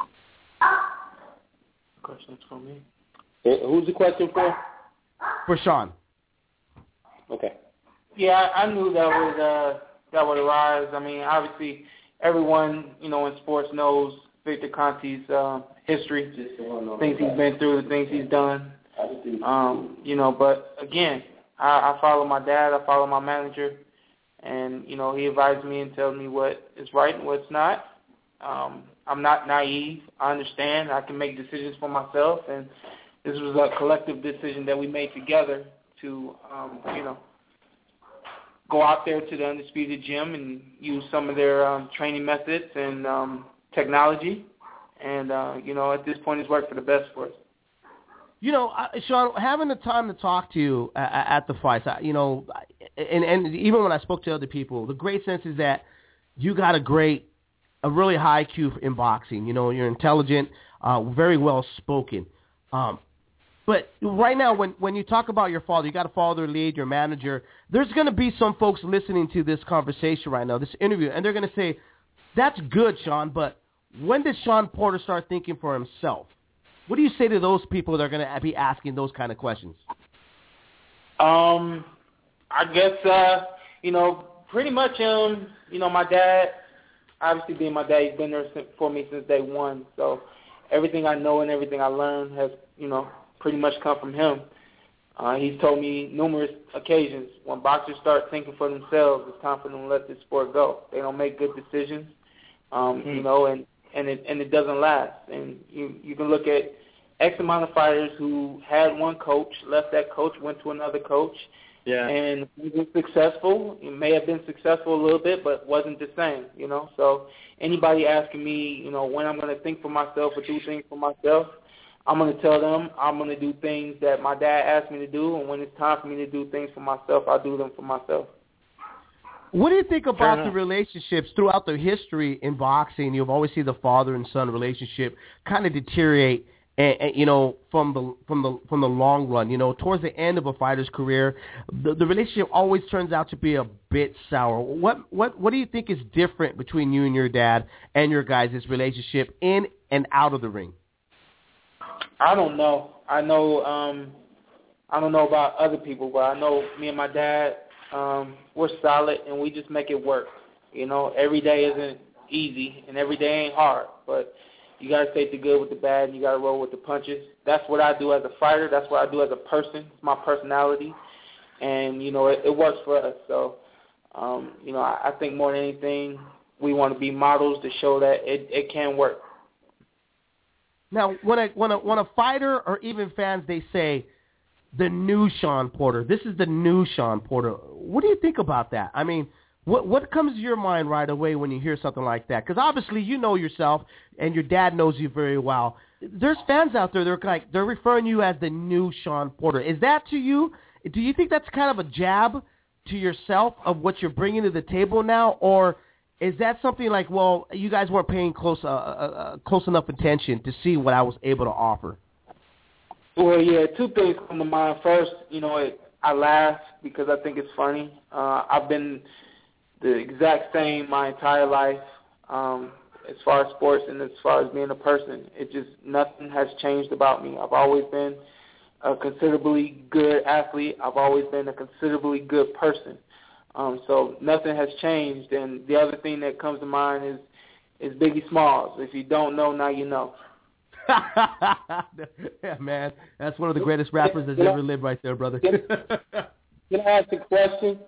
Question's for me. Who's the question for? For Sean. Okay. Yeah, I knew that would uh, that would arise. I mean, obviously, everyone you know in sports knows Victor Conte's uh, history, things he's been through, the things he's done. Um, you know, but again, I, I follow my dad, I follow my manager, and you know he advised me and tells me what is right and what's not. Um, I'm not naive. I understand. I can make decisions for myself, and this was a collective decision that we made together to, um, you know, go out there to the Undisputed Gym and use some of their um, training methods and um, technology. And, uh, you know, at this point, it's worked for the best for us. You know, Sean, having the time to talk to you at the fights, you know, and, and even when I spoke to other people, the great sense is that you got a great, a really high I Q in boxing. You know, you're intelligent, uh, very well spoken. Um, but right now, when, when you talk about your father, you got a father lead, your manager, there's going to be some folks listening to this conversation right now, this interview, and they're going to say, that's good, Sean, but when did Sean Porter start thinking for himself? What do you say to those people that are going to be asking those kind of questions? Um, I guess, uh, you know, pretty much, um, you know, my dad, obviously being my dad, he's been there for me since day one. So everything I know and everything I learned has, you know, pretty much come from him. Uh, he's told me numerous occasions, when boxers start thinking for themselves, it's time for them to let this sport go. They don't make good decisions, um, mm-hmm. you know, and, and it and it doesn't last. And you you can look at X amount of fighters who had one coach, left that coach, went to another coach, yeah. and was successful. It may have been successful a little bit, but wasn't the same, you know. So anybody asking me, you know, when I'm going to think for myself or do things for myself, I'm going to tell them I'm going to do things that my dad asked me to do, and when it's time for me to do things for myself, I'll do them for myself. What do you think about the relationships throughout the history in boxing? You've always seen the father and son relationship kind of deteriorate, and, and, you know, from the from the from the long run. You know, towards the end of a fighter's career, the, the relationship always turns out to be a bit sour. What what what do you think is different between you and your dad and your guys' relationship in and out of the ring? I don't know. I know. Um, I don't know about other people, but I know me and my dad, um, we're solid, and we just make it work. You know, every day isn't easy, and every day ain't hard, but you got to take the good with the bad, and you got to roll with the punches. That's what I do as a fighter. That's what I do as a person. It's my personality. and you know it, it works for us. So um, you know I, I think more than anything, we want to be models to show that it, it can work. Now, when a when a when a fighter or even fans, they say the new Shawn Porter, this is the new Shawn Porter. What do you think about that? I mean, what what comes to your mind right away when you hear something like that? Because obviously you know yourself, and your dad knows you very well. There's fans out there, they're like they're referring you as the new Shawn Porter. Is that to you? Do you think that's kind of a jab to yourself of what you're bringing to the table now, or is that something like, well, you guys weren't paying close uh, uh, close enough attention to see what I was able to offer? Well, yeah, two things come to mind. First, you know, it, I laugh because I think it's funny. Uh, I've been the exact same my entire life um, as far as sports and as far as being a person. It just, nothing has changed about me. I've always been a considerably good athlete. I've always been a considerably good person. Um, so nothing has changed. And the other thing that comes to mind is, is Biggie Smalls. If you don't know, now you know. Yeah, man, that's one of the greatest rappers that's ever lived right there, brother. Can I ask a question?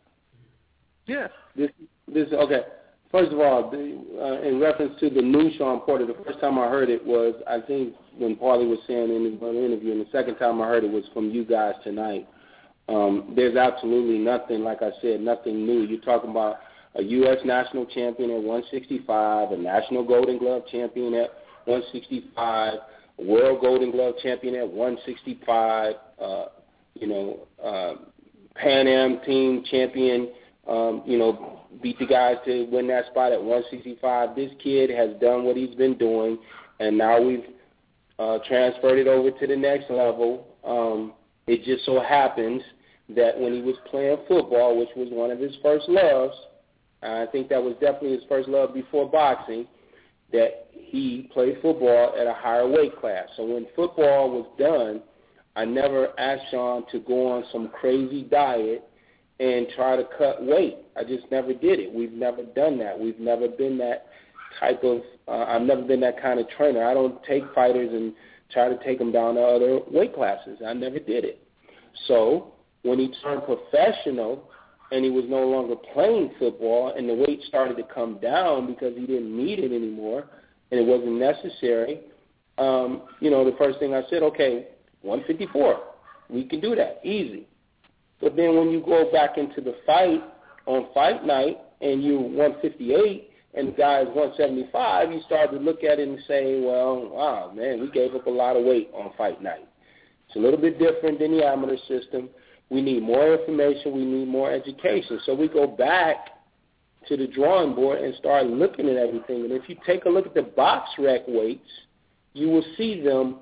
Yeah. This, this, okay. First of all, the, uh, in reference to the new Shawn Porter, the first time I heard it was, I think, when Paulie was saying in his one interview, and the second time I heard it was from you guys tonight. Um, there's absolutely nothing, like I said, nothing new. You're talking about a U S national champion at one sixty-five, a national Golden Glove champion at one sixty-five, a world Golden Glove champion at one sixty-five, uh, you know, uh, Pan Am team champion, um, you know, beat the guys to win that spot at one sixty-five. This kid has done what he's been doing, and now we've uh, transferred it over to the next level. Um, it just so happens that when he was playing football, which was one of his first loves, I think that was definitely his first love before boxing, that he played football at a higher weight class. So when football was done, I never asked Shawn to go on some crazy diet and try to cut weight. I just never did it. We've never done that. We've never been that type of, uh, I've never been that kind of trainer. I don't take fighters and try to take them down to other weight classes. I never did it. So when he turned professional and he was no longer playing football and the weight started to come down because he didn't need it anymore and it wasn't necessary, um, you know, the first thing I said, okay, one fifty-four, we can do that, easy. But then when you go back into the fight on fight night and you're one fifty-eight and the guy is one seventy-five, you start to look at it and say, well, wow, man, we gave up a lot of weight on fight night. It's a little bit different than the amateur system. We need more information. We need more education. So we go back to the drawing board and start looking at everything. And if you take a look at the box rec weights, you will see them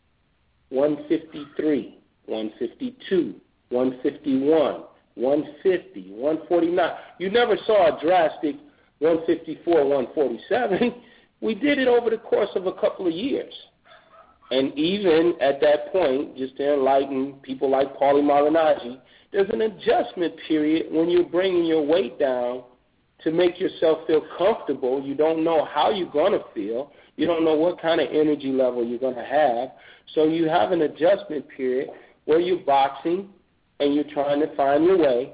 one fifty-three, one fifty-two, one fifty-one, one fifty, one forty-nine. You never saw a drastic one fifty-four, one forty-seven. We did it over the course of a couple of years. And even at that point, just to enlighten people like Paulie Malignaggi, there's an adjustment period when you're bringing your weight down to make yourself feel comfortable. You don't know how you're going to feel. You don't know what kind of energy level you're going to have. So you have an adjustment period where you're boxing and you're trying to find your way.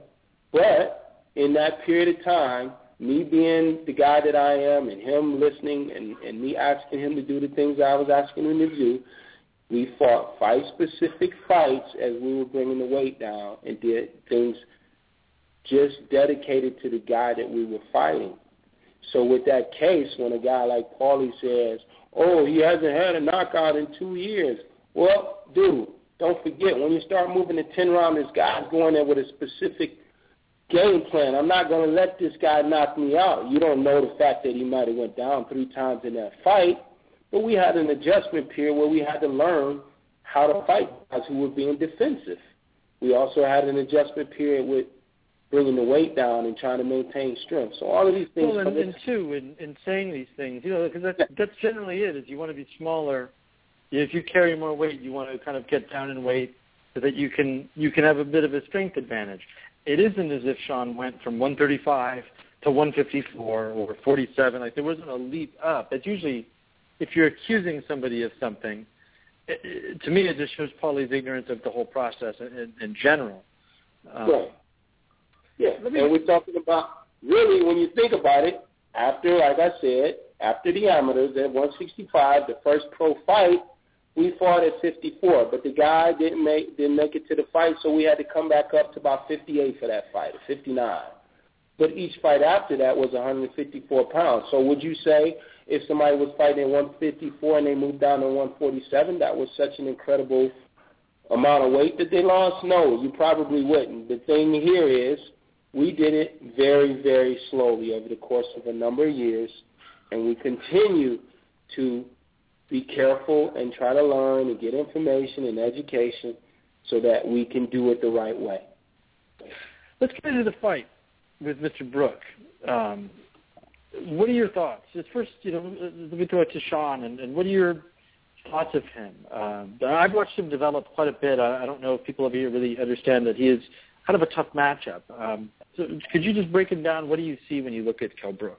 But in that period of time, me being the guy that I am and him listening and, and me asking him to do the things I was asking him to do, we fought fight-specific fights as we were bringing the weight down and did things just dedicated to the guy that we were fighting. So with that case, when a guy like Paulie says, oh, he hasn't had a knockout in two years, well, dude, don't forget, when you start moving to ten-round, this guy's going there with a specific game plan. I'm not going to let this guy knock me out. You don't know the fact that he might have went down three times in that fight, but we had an adjustment period where we had to learn how to fight guys who were being defensive. We also had an adjustment period with bringing the weight down and trying to maintain strength. So all of these things. Well, and, and too, in, in saying these things, you know, because that's, that's generally it, is you want to be smaller. If you carry more weight, you want to kind of get down in weight so that you can you can have a bit of a strength advantage. It isn't as if Shawn went from one thirty-five to one fifty-four or forty-seven. Like, there wasn't a leap up. It's usually, if you're accusing somebody of something, it, it, to me it just shows Paulie's ignorance of the whole process in, in, in general. Um, right. Yeah, and we're talking about, really, when you think about it, after, like I said, after the amateurs at one sixty-five, the first pro fight, we fought at fifty-four, but the guy didn't make didn't make it to the fight, so we had to come back up to about fifty-eight for that fight, fifty-nine. But each fight after that was one hundred fifty-four pounds. So would you say if somebody was fighting at one fifty-four and they moved down to one forty-seven, that was such an incredible amount of weight that they lost? No, you probably wouldn't. The thing here is we did it very, very slowly over the course of a number of years, and we continue to be careful and try to learn and get information and education so that we can do it the right way. Let's get into the fight with Mister Brook. Um, what are your thoughts? Just first, you know, let me throw it to Sean, and, and what are your thoughts of him? Um, I've watched him develop quite a bit. I, I don't know if people over here really understand that he is kind of a tough matchup. Um, so could you just break it down? What do you see when you look at Kell Brook?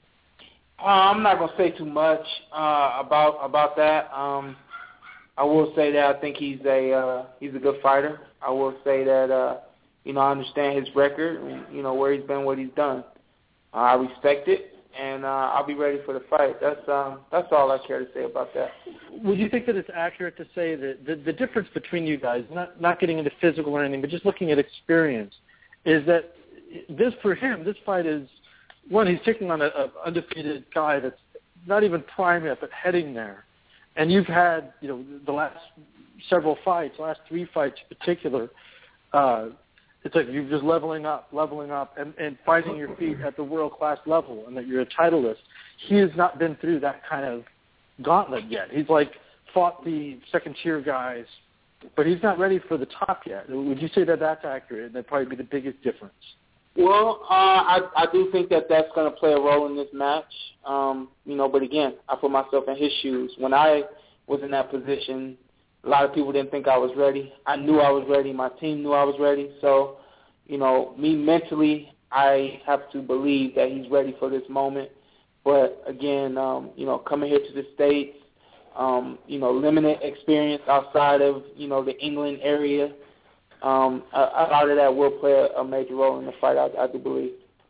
Uh, I'm not going to say too much uh, about about that. Um, I will say that I think he's a uh, he's a good fighter. I will say that uh, you know I understand his record, and, you know where he's been, what he's done. Uh, I respect it, and uh, I'll be ready for the fight. That's um, that's all I care to say about that. Would you think that it's accurate to say that the, the difference between you guys, not not getting into physical or anything, but just looking at experience, is that this for him, this fight is. One, he's taking on an undefeated guy that's not even prime yet, but heading there. And you've had, you know, the last several fights, last three fights in particular, uh, it's like you're just leveling up, leveling up, and, and finding your feet at the world-class level, and that you're a titleist. He has not been through that kind of gauntlet yet. He's like fought the second-tier guys, but he's not ready for the top yet. Would you say that that's accurate? That'd probably be the biggest difference. Well, uh, I, I do think that that's going to play a role in this match. Um, you know, but again, I put myself in his shoes. When I was in that position, a lot of people didn't think I was ready. I knew I was ready. My team knew I was ready. So, you know, me mentally, I have to believe that he's ready for this moment. But again, um, you know, coming here to the States, um, you know, limited experience outside of, you know, the England area, Um, a, a lot of that will play a, a major role in the fight, I, I do believe.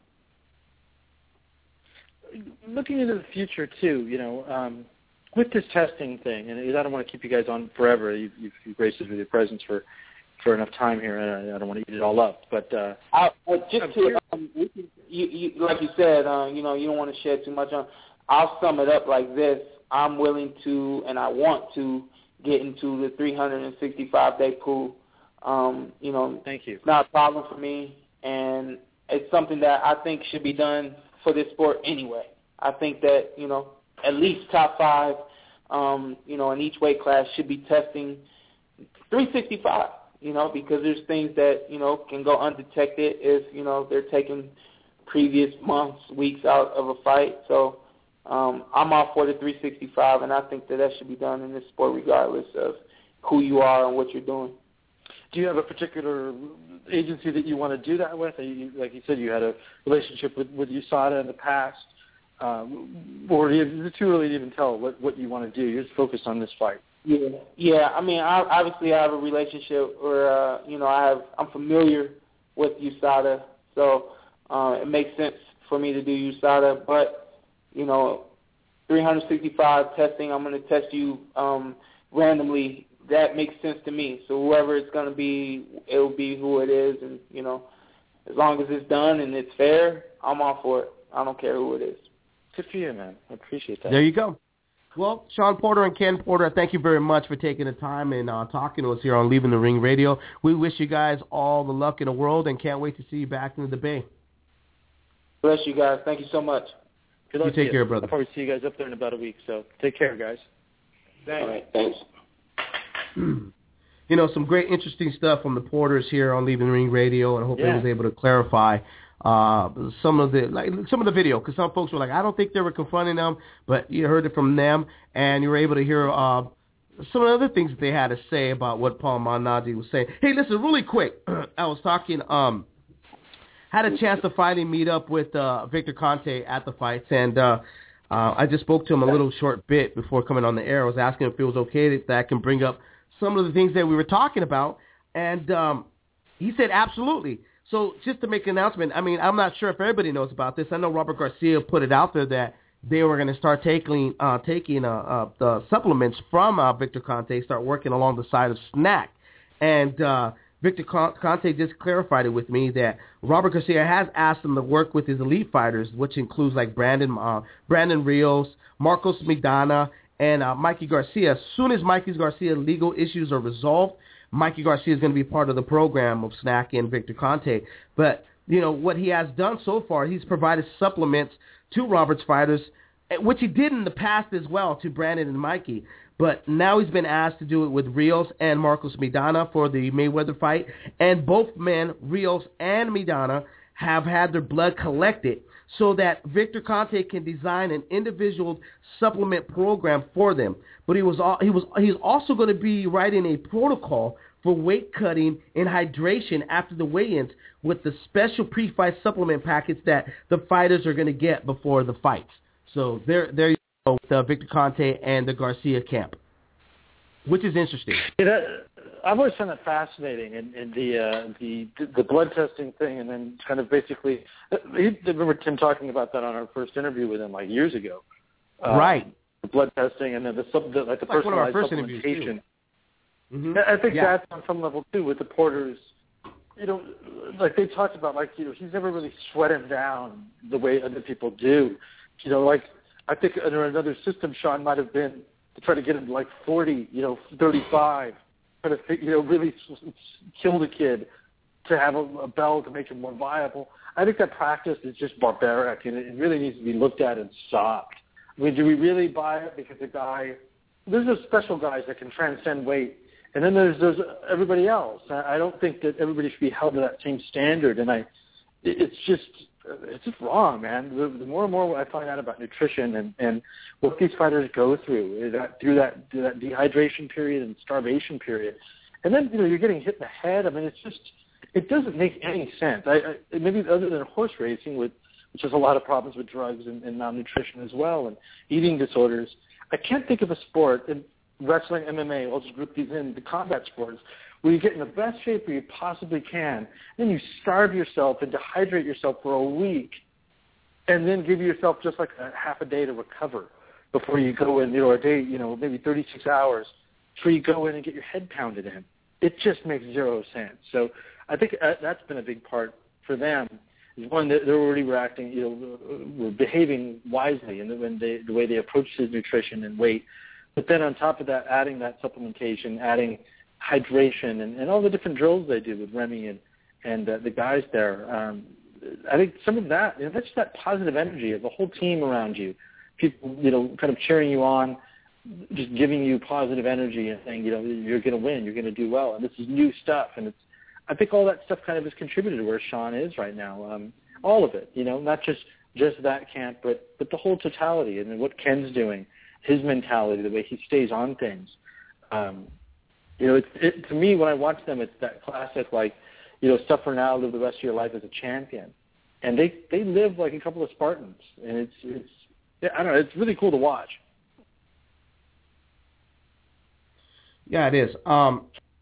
Looking into the future, too, you know, um, with this testing thing, and I don't want to keep you guys on forever. You've, you've, you've graced us with your presence for, for enough time here, and I, I don't want to eat it all up. But uh, I, uh, just to, um, you, you, like you said, uh, you know, you don't want to shed too much on. I'll sum it up like this. I'm willing to, and I want to, get into the three hundred sixty-five day pool. Um, you know, Thank you. It's not a problem for me, and it's something that I think should be done for this sport anyway. I think that, you know, at least top five, um, you know, in each weight class should be testing three sixty-five, you know, because there's things that, you know, can go undetected if, you know, they're taking previous months, weeks out of a fight. So um, I'm all for the three sixty-five, and I think that that should be done in this sport regardless of who you are and what you're doing. Do you have a particular agency that you want to do that with? You, like you said, you had a relationship with, with U S A D A in the past. Um, or is it too early to even tell what, what you want to do? You're just focused on this fight. Yeah, yeah. I mean, I, obviously, I have a relationship where uh, you know I have I'm familiar with U S A D A, so uh, it makes sense for me to do U S A D A. But you know, three sixty-five testing, I'm going to test you um, randomly. That makes sense to me. So whoever it's going to be, it will be who it is, and you know, as long as it's done and it's fair, I'm all for it. I don't care who it is. Good for you, man. I appreciate that. There you go. Well, Sean Porter and Ken Porter, thank you very much for taking the time and uh, talking to us here on Leaving the Ring Radio. We wish you guys all the luck in the world and can't wait to see you back in the Bay. Bless you guys. Thank you so much. Good luck you take to care, you. brother. I'll probably see you guys up there in about a week, so take care, guys. Thanks. All right, thanks. You know, some great, interesting stuff from the Porters here on Leaving the Ring Radio, and I hope Yeah. I was able to clarify uh, some of the like some of the video, because some folks were like, I don't think they were confronting them, but you heard it from them, and you were able to hear uh, some of the other things that they had to say about what Paul Malignaggi was saying. Hey, listen, really quick, I was talking, um, had a chance to finally meet up with uh, Victor Conte at the fights, and uh, uh, I just spoke to him a little short bit before coming on the air. I was asking if it was okay that I can bring up some of the things that we were talking about, and um, He said absolutely. So just to make an announcement, I mean, I'm not sure if everybody knows about this. I know Robert Garcia put it out there that they were going to start taking uh, taking uh, uh, the supplements from uh, Victor Conte, start working along the side of Snack. And uh, Victor Conte just clarified it with me that Robert Garcia has asked him to work with his elite fighters, which includes like Brandon uh, Brandon Rios, Marcos Maidana, and uh, Mikey Garcia. As soon as Mikey Garcia's legal issues are resolved, Mikey Garcia is going to be part of the program of Snack and Victor Conte. But, you know, what he has done so far, he's provided supplements to Robert's fighters, which he did in the past as well to Brandon and Mikey. But now he's been asked to do it with Rios and Marcos Maidana for the Mayweather fight. And both men, Rios and Maidana, have had their blood collected so that Victor Conte can design an individual supplement program for them. But he was he was he's also going to be writing a protocol for weight cutting and hydration after the weigh-ins with the special pre-fight supplement packets that the fighters are going to get before the fights. So there there you go with uh, Victor Conte and the Garcia camp, which is interesting. Yeah, that, I've always found that fascinating, and, and the uh, the the blood testing thing, and then kind of basically, I remember Tim talking about that on our first interview with him like years ago. Uh, right. The blood testing, and then the, sub, the like the like personalized first supplementation. Mm-hmm. I think yeah. that's on some level too with the Porters. You know, like they talked about, like you know, he's never really sweat him down the way other people do. You know, like I think under another system, Sean might have been to try to get him to like forty, you know, thirty-five, try to, you know, really kill the kid to have a, a bell to make him more viable. I think that practice is just barbaric, and it really needs to be looked at and stopped. I mean, do we really buy it because the guy, there's those special guys that can transcend weight, and then there's there's everybody else. I don't think that everybody should be held to that same standard, and I, it's just, it's just wrong, man. The, the more and more I find out about nutrition and, and what these fighters go through, that, through that through that dehydration period and starvation period, and then you know you're getting hit in the head. I mean, it's just, it doesn't make any sense. I, I maybe other than horse racing, with which has a lot of problems with drugs and, and malnutrition as well, and eating disorders. I can't think of a sport, in wrestling, M M A, I'll just group these in, the combat sports, where you get in the best shape where you possibly can, then you starve yourself and dehydrate yourself for a week, and then give yourself just like a half a day to recover before you go in, you know, a day, you know, maybe thirty-six hours before you go in and get your head pounded in. It just makes zero sense. So I think that's been a big part for them. Is one, that they're already reacting, you know, were behaving wisely in the, when they, the way they approach his nutrition and weight. But then on top of that, adding that supplementation, adding hydration, and, and all the different drills they do with Remy and, and uh, the guys there. Um, I think some of that, you know, that's just that positive energy of the whole team around you. People, you know, kind of cheering you on, just giving you positive energy and saying, you know, you're going to win, you're going to do well. And this is new stuff. And it's, I think all that stuff kind of has contributed to where Sean is right now. Um, all of it, you know, not just, just that camp, but, but the whole totality and what Ken's doing, his mentality, the way he stays on things. Um, you know, it's, it, to me, when I watch them, it's that classic, like, you know, suffer now, live the rest of your life as a champion. And they, they live like a couple of Spartans. And it's, it's, I don't know, it's really cool to watch. Yeah, it is. Um,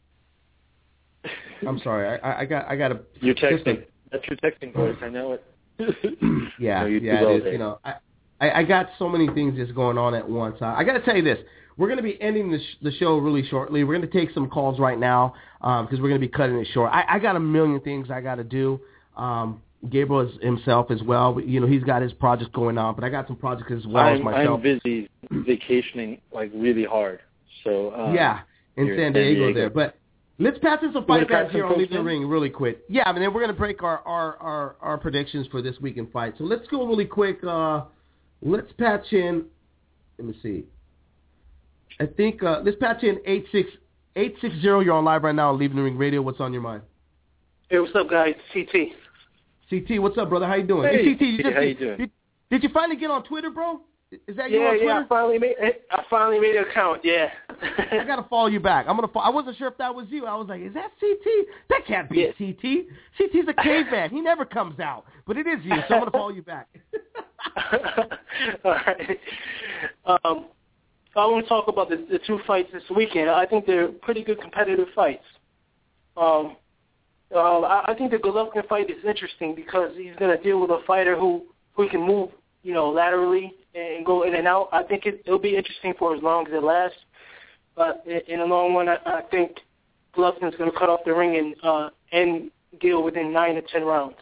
I'm sorry. I, I got I got a. You're texting. That's your texting voice. I know it. yeah, no, yeah, it is. You know, I, I I got so many things just going on at once. Uh, I got to tell you this. We're going to be ending the, sh- the show really shortly. We're going to take some calls right now because um, we're going to be cutting it short. I, I got a million things I got to do. Um, Gabriel is himself as well. You know, he's got his projects going on, but I got some projects as well I'm, as myself. I'm busy vacationing like really hard. So um, yeah, in San, San Diego, Diego there. But let's pass in some fight guys here on Leaving the Ring really quick. Yeah, I mean, then we're going to break our, our, our, our predictions for this week in fight. So let's go really quick. Uh, let's patch in. Let me see. I think uh, let's patch in eight six eight six zero. You're on live right now on Leaving the Ring Radio. What's on your mind? Hey, what's up, guys? C T. C T, what's up, brother? How you doing? Hey, hey C T, you hey, just, how you doing? Did, did you finally get on Twitter, bro? Is that yeah, you on Twitter? Yeah, I finally made I finally made an account. Yeah. I gotta follow you back. I'm gonna. Follow, I wasn't sure if that was you. I was like, is that C T? That can't be yeah. C T. C T's a caveman. He never comes out, but it is you. So I'm gonna follow you back. All right. Um, I want to talk about the, the two fights this weekend. I think they're pretty good competitive fights. Um, Uh, I, I think the Golovkin fight is interesting because he's going to deal with a fighter who, who can move, you know, laterally and go in and out. I think it, it'll be interesting for as long as it lasts. But in, in the long run, I, I think Golovkin's going to cut off the ring and uh, end Gil within nine to ten rounds.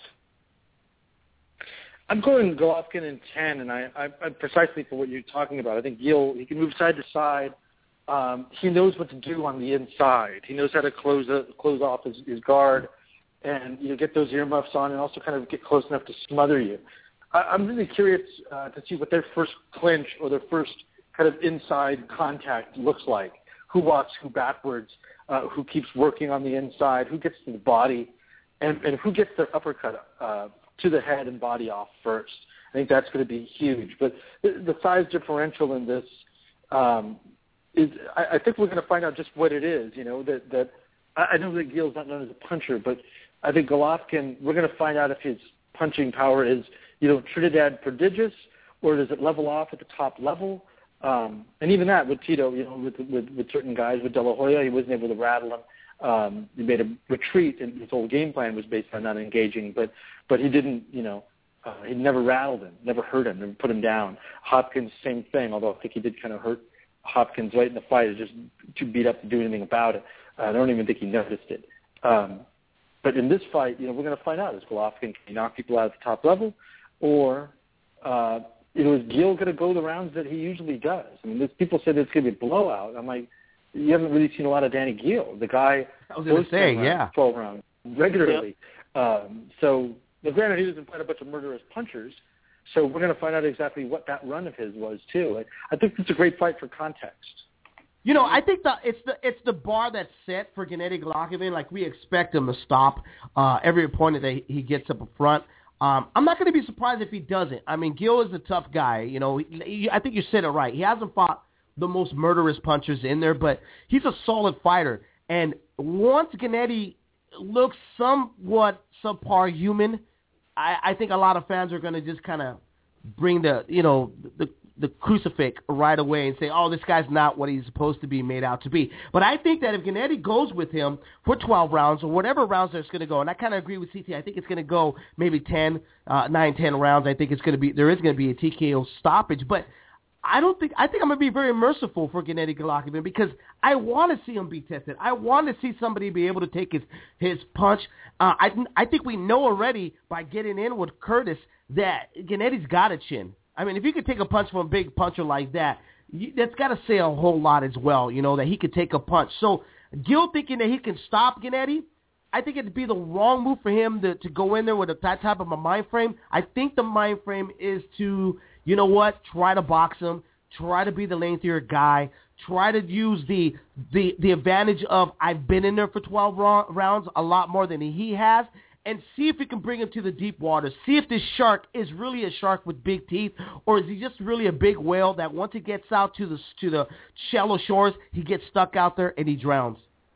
I'm going Golovkin in ten, and I, I, I precisely for what you're talking about. I think Gil, he can move side to side. Um, he knows what to do on the inside. He knows how to close uh, close off his, his guard and you know, get those earmuffs on and also kind of get close enough to smother you. I, I'm really curious uh, to see what their first clinch or their first kind of inside contact looks like. Who walks, who backwards, uh, who keeps working on the inside, who gets to the body, and, and who gets their uppercut uh, to the head and body off first. I think that's going to be huge. But the, the size differential in this um, is, I, I think we're going to find out just what it is. You know, that, that I know that Gil's not known as a puncher, but I think Golovkin, we're going to find out if his punching power is, you know, Trinidad prodigious, or does it level off at the top level? Um, and even that with Tito, you know, with, with, with certain guys, with De La Hoya, he wasn't able to rattle him. Um, he made a retreat, and his whole game plan was based on not engaging. But but he didn't, you know, uh, he never rattled him, never hurt him, never put him down. Hopkins, same thing. Although I think he did kind of hurt Hopkins late in the fight, just too beat up to do anything about it. Uh, I don't even think he noticed it. Um, but in this fight, you know, we're going to find out: is Golovkin, can he knock people out at the top level, or uh, you know, is Gil going to go the rounds that he usually does? I mean, there's, people said it's going to be a blowout. I'm like, you haven't really seen a lot of Danny Gil. The guy I was going to say, rounds, yeah, twelve rounds regularly. Yep. Um, so, but granted, he doesn't fight a bunch of murderous punchers. So we're going to find out exactly what that run of his was too. I, I think it's a great fight for context. You know, I think the it's the it's the bar that's set for Gennady Golovkin. Like, we expect him to stop uh, every opponent that he gets up front. Um, I'm not going to be surprised if he doesn't. I mean, Gil is a tough guy. You know, he, he, I think you said it right. He hasn't fought the most murderous punchers in there, but he's a solid fighter. And once Gennady looks somewhat subpar human, I, I think a lot of fans are going to just kind of bring the, you know, the the crucifix right away and say, oh, this guy's not what he's supposed to be made out to be. But I think that if Gennady goes with him for twelve rounds or whatever rounds there's going to go, and I kind of agree with C T, I think it's going to go maybe ten, uh, nine, ten rounds. I think it's going to be, there is going to be a T K O stoppage, but I don't think, I think I'm going to be very merciful for Gennady Golovkin because I want to see him be tested. I want to see somebody be able to take his, his punch. Uh, I, I think we know already by getting in with Curtis that Gennady's got a chin. I mean, if you could take a punch from a big puncher like that, you, that's got to say a whole lot as well, you know, that he could take a punch. So Gil thinking that he can stop Gennady, I think it'd be the wrong move for him to, to go in there with a, that type of a mind frame. I think the mind frame is to, you know what, try to box him, try to be the lengthier guy, try to use the the, the advantage of I've been in there for twelve ro- rounds a lot more than he has, and see if we can bring him to the deep waters. See if this shark is really a shark with big teeth, or is he just really a big whale that once he gets out to the to the shallow shores, he gets stuck out there and he drowns.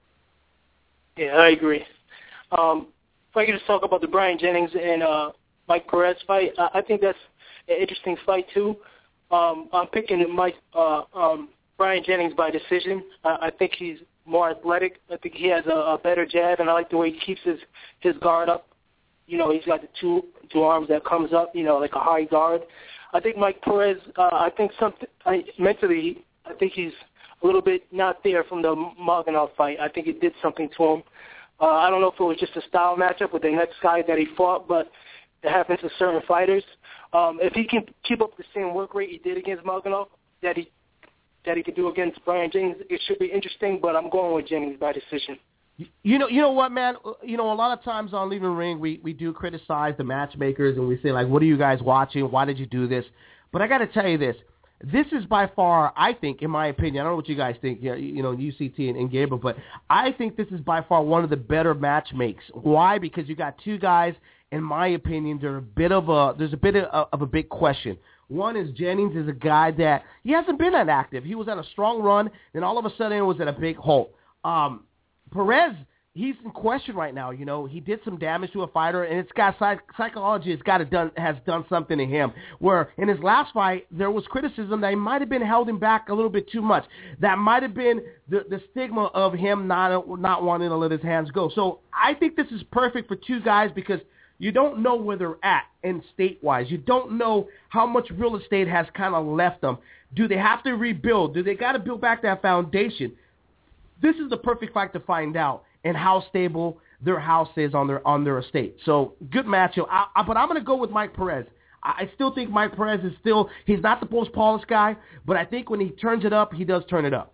Yeah, I agree. Um, if I could just talk about the Brian Jennings and uh, Mike Perez fight, I, I think that's an interesting fight too. Um, I'm picking Mike uh, um, Brian Jennings by decision. I, I think he's more athletic. I think he has a, a better jab, and I like the way he keeps his, his guard up. You know, he's got the two two arms that comes up, you know, like a high guard. I think Mike Perez, uh, I think something I, mentally, I think he's a little bit not there from the Marginov fight. I think it did something to him. Uh, I don't know if it was just a style matchup with the next guy that he fought, but it happens to certain fighters. Um, if he can keep up the same work rate he did against Marginov that he that he could do against Brian Jennings, it should be interesting, but I'm going with Jennings by decision. You know, you know what, man? You know, a lot of times on Leaving the Ring, we, we do criticize the matchmakers, and we say, like, what are you guys watching? Why did you do this? But I got to tell you this. This is by far, I think, in my opinion, I don't know what you guys think, you know, you know U C T and, and Gabriel, but I think this is by far one of the better match makes. Why? Because you got two guys, in my opinion, there's a bit of a, there's a bit of, of a big question. One is Jennings is a guy that he hasn't been that active. He was at a strong run, then all of a sudden it was at a big halt. Um, Perez he's in question right now. You know, he did some damage to a fighter, and it's got psych- psychology has got to done has done something to him. Where in his last fight, there was criticism that he might have been held him back a little bit too much. That might have been the, the stigma of him not not wanting to let his hands go. So I think this is perfect for two guys because you don't know where they're at in state-wise. You don't know how much real estate has kind of left them. Do they have to rebuild? Do they got to build back that foundation? This is the perfect fight to find out and how stable their house is on their on their estate. So good matchup. I, I, but I'm going to go with Mike Perez. I, I still think Mike Perez is still – he's not the most polished guy, but I think when he turns it up, he does turn it up.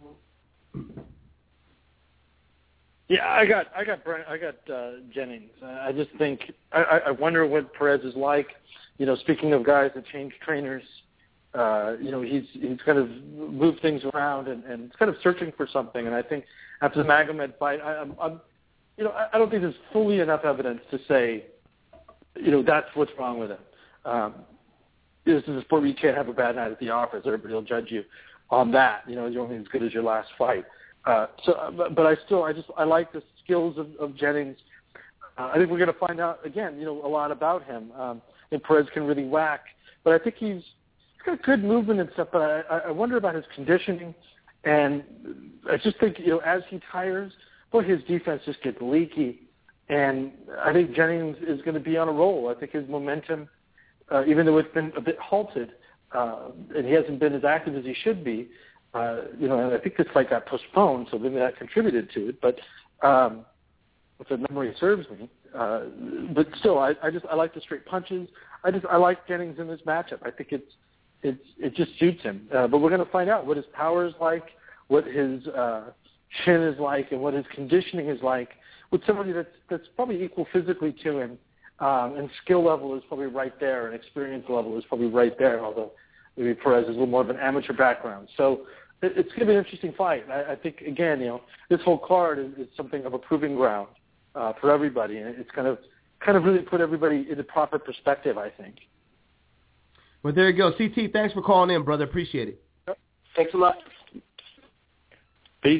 Yeah, I got I got Brent, I got uh, Jennings. I just think I, I wonder what Perez is like. You know, speaking of guys that change trainers, uh, you know, he's he's kind of moved things around and, and kind of searching for something. And I think after the Magomed fight, I, I'm, I'm you know I, I don't think there's fully enough evidence to say, you know, that's what's wrong with him. Um, this is a sport where you can't have a bad night at the office. Everybody will judge you on that. You know, you're only as good as your last fight. Uh, so, but, but I still, I just, I like the skills of, of Jennings. Uh, I think we're going to find out again, you know, a lot about him. Um, and Perez can really whack, but I think he's, he's got good movement and stuff. But I, I wonder about his conditioning, and I just think, you know, as he tires, boy, his defense just gets leaky. And I think Jennings is going to be on a roll. I think his momentum, uh, even though it's been a bit halted, uh, and he hasn't been as active as he should be. Uh, you know, and I think this fight got postponed, so maybe that contributed to it. But um, if the memory serves me, uh, but still, I, I just I like the straight punches. I just I like Jennings in this matchup. I think it's it's it just suits him. Uh, but we're going to find out what his power is like, what his uh, chin is like, and what his conditioning is like with somebody that's that's probably equal physically to him, um, and skill level is probably right there, and experience level is probably right there. Although maybe Perez is a little more of an amateur background, so. It's going to be an interesting fight. I, I think, again, you know, this whole card is, is something of a proving ground uh, for everybody, and it's kind of, kind of really put everybody in the proper perspective, I think. Well, there you go. C T, thanks for calling in, brother. Appreciate it. Yep. Thanks a lot. Peace.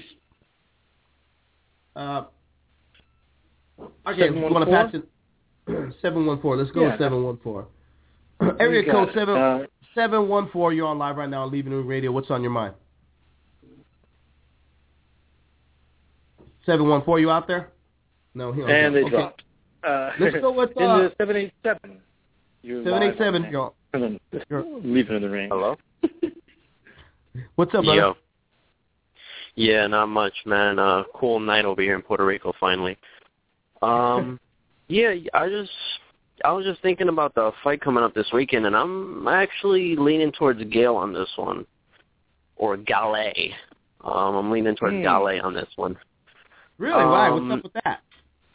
Uh, okay, you want to pass it? seven one four. Let's go yeah. with seven one four. Area code seven seven one four. You're on live right now on Leaving Room Radio. What's on your mind? seven one four, you out there? No, he And they okay. dropped. Uh, Let's go with uh, in the seven eight seven. seven eight seven. You're, you're leaving in the ring. Hello? What's up, brother? Yo. Yeah, not much, man. Uh, cool night over here in Puerto Rico, finally. Um, yeah, I just, I was just thinking about the fight coming up this weekend, and I'm actually leaning towards Gale on this one, or Gale. Um, I'm leaning towards mm. Gale on this one. Really? Why? Um, What's up with that?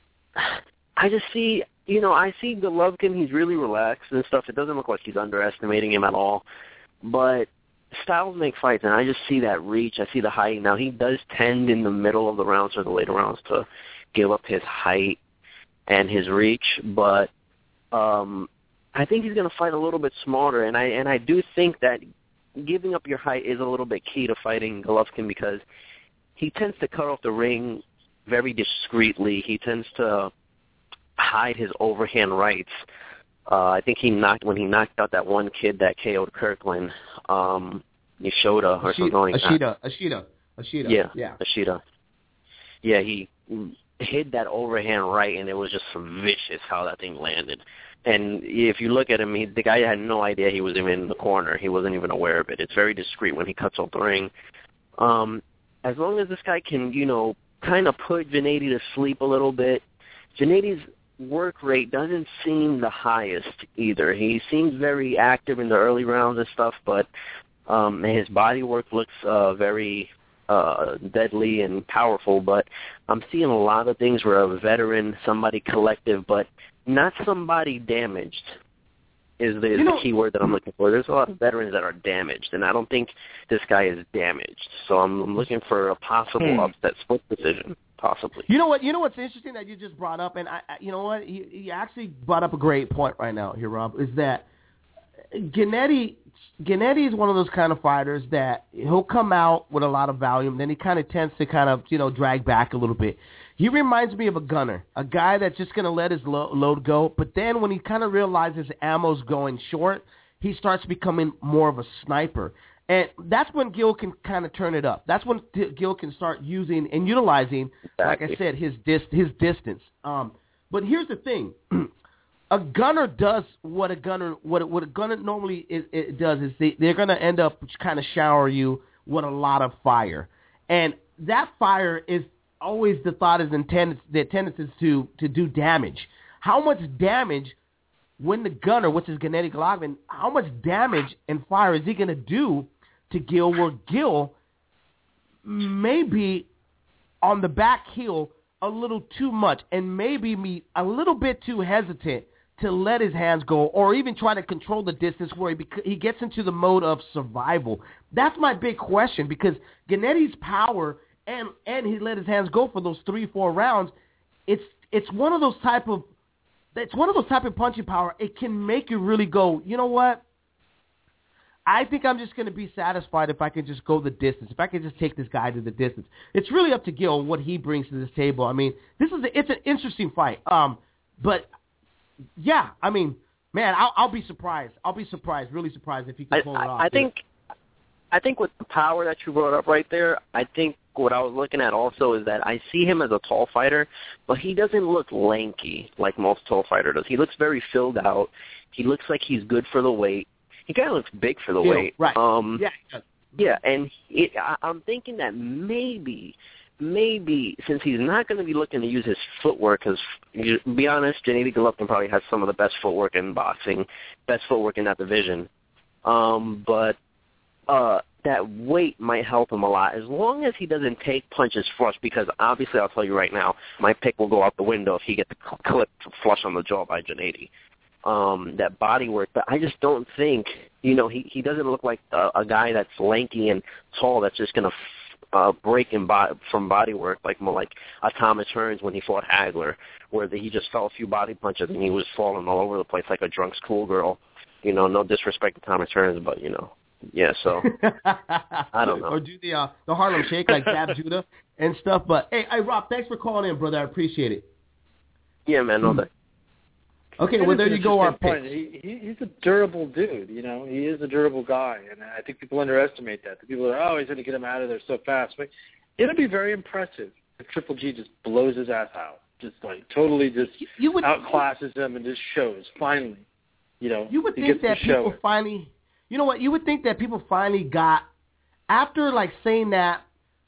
I just see, you know, I see Golovkin. He's really relaxed and stuff. It doesn't look like he's underestimating him at all. But styles make fights, and I just see that reach. I see the height. Now, he does tend in the middle of the rounds or the later rounds to give up his height and his reach. But um, I think he's going to fight a little bit smarter. And I, and I do think that giving up your height is a little bit key to fighting Golovkin because he tends to cut off the ring very discreetly. He tends to hide his overhand rights. Uh, I think he knocked when he knocked out that one kid that K O'd Kirkland, um, Nishoda or something like Ashita, that. Ashita, Ashita. Yeah, yeah, Ashita. Yeah, he hid that overhand right, and it was just vicious how that thing landed. And if you look at him, he, the guy had no idea he was even in the corner. He wasn't even aware of it. It's very discreet when he cuts off the ring. Um, as long as this guy can, you know, kind of put Gennady to sleep a little bit. Gennady's work rate doesn't seem the highest either. He seems very active in the early rounds and stuff, but um, his body work looks uh, very uh, deadly and powerful. But I'm seeing a lot of things where a veteran, somebody collective, but not somebody damaged is the, is you know, the key word that I'm looking for. There's a lot of veterans that are damaged, and I don't think this guy is damaged. So I'm, I'm looking for a possible hmm. upset split decision, possibly. You know what? You know what's interesting that you just brought up, and I, I you know what? You, you actually brought up a great point right now here, Rob, is that Gennady, Gennady is one of those kind of fighters that he'll come out with a lot of volume, then he kind of tends to kind of, you know, drag back a little bit. He reminds me of a gunner, a guy that's just going to let his lo- load go, but then when he kind of realizes ammo's going short, he starts becoming more of a sniper. And that's when Gil can kind of turn it up. That's when Gil can start using and utilizing, exactly. like I said, his dis- his distance. Um, but here's the thing. A gunner does what a gunner what what a gunner normally is, it does is they, they're going to end up kind of shower you with a lot of fire, and that fire is always the thought is intended the tendency is to to do damage. How much damage when the gunner, which is Gennady Golovkin, how much damage and fire is he going to do to Gil? Where Gil may be on the back heel a little too much, and maybe me a little bit too hesitant to let his hands go, or even try to control the distance where he, bec- he gets into the mode of survival. That's my big question, because Gennady's power, and and he let his hands go for those three, four rounds, it's it's one of those type of it's one of those type of punching power. It can make you really go, you know what? I think I'm just going to be satisfied if I can just go the distance, if I can just take this guy to the distance. It's really up to Gil what he brings to this table. I mean, this is a, it's an interesting fight, um, but. Yeah, I mean, man, I'll, I'll be surprised. I'll be surprised, really surprised if he can pull I, it off. I think, I think with the power that you brought up right there, I think what I was looking at also is that I see him as a tall fighter, but he doesn't look lanky like most tall fighter does. He looks very filled out. He looks like he's good for the weight. He kind of looks big for the yeah, weight. Right. Um, yeah. Yeah, and it, I, I'm thinking that maybe. Maybe since he's not going to be looking to use his footwork, because to be honest, Gennady Golovkin probably has some of the best footwork in boxing, best footwork in that division. Um, but uh, that weight might help him a lot as long as he doesn't take punches flush. Because obviously, I'll tell you right now, my pick will go out the window if he gets clipped flush on the jaw by Gennady. Um, that body work, but I just don't think you know he he doesn't look like a, a guy that's lanky and tall that's just going to. Uh, break in bo- from body work, like more like a Thomas Hearns when he fought Hagler, where the, he just fell a few body punches and he was falling all over the place like a drunk schoolgirl. You know, no disrespect to Thomas Hearns, but you know, yeah. So I don't know. Or do the uh, the Harlem Shake like Zab Judah and stuff. But hey, hey, Rob, thanks for calling in, brother. I appreciate it. Yeah, man. No, that. Okay, well, there you go, our point. He, he, he's a durable dude, you know. He is a durable guy, and I think people underestimate that. The people are, oh, he's going to get him out of there so fast. But it'll be very impressive if Triple G just blows his ass out, just like totally just you would, outclasses him and just shows, finally. You know, you would he think gets that to people show finally, you know what, you would think that people finally got, after like saying that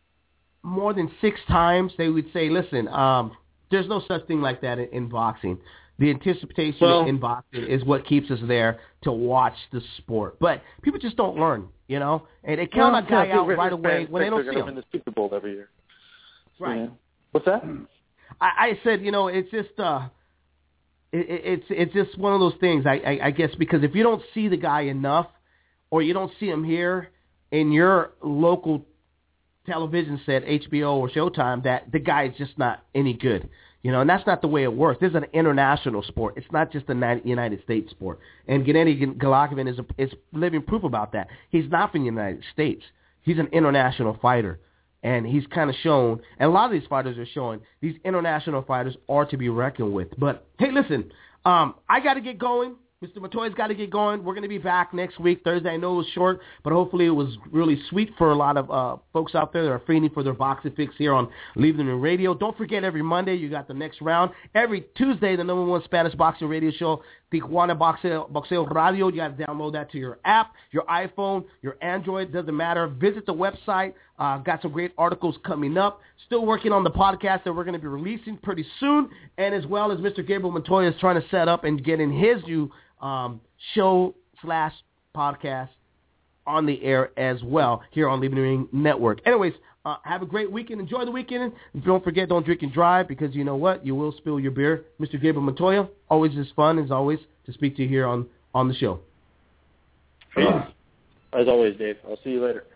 more than six times, they would say, listen, um, there's no such thing like that in, in boxing. The anticipation well, in boxing is what keeps us there to watch the sport. But people just don't learn, you know, and they count well, a guy out right away when they don't see him. In the Super Bowl every year. Right. Yeah. What's that? I, I said, you know, it's just, uh, it, it's it's just one of those things. I, I, I guess because if you don't see the guy enough, or you don't see him here in your local television set, H B O or Showtime, that the guy is just not any good. You know, and that's not the way it works. This is an international sport. It's not just a United States sport. And Gennady Golovkin is, a, is living proof about that. He's not from the United States. He's an international fighter. And he's kind of shown, and a lot of these fighters are showing, these international fighters are to be reckoned with. But, hey, listen, um, I got to get going. Mister Montoya's got to get going. We're going to be back next week, Thursday. I know it was short, but hopefully it was really sweet for a lot of uh, folks out there that are feeding for their boxing fix here on Leave Them in Radio. Don't forget, every Monday you got the next round. Every Tuesday, the number one Spanish boxing radio show, Tijuana Boxeo, Boxeo Radio. You got to download that to your app, your iPhone, your Android. Doesn't matter. Visit the website. Uh, got some great articles coming up. Still working on the podcast that we're going to be releasing pretty soon, and as well as Mister Gabriel Montoya is trying to set up and get in his new Um, show slash podcast on the air as well here on Leaving the Ring Network. Anyways, uh, have a great weekend. Enjoy the weekend. Don't forget, don't drink and drive, because you know what? You will spill your beer. Mister Gabriel Montoya, always is fun, as always, to speak to you here on, on the show. As always, Dave. I'll see you later.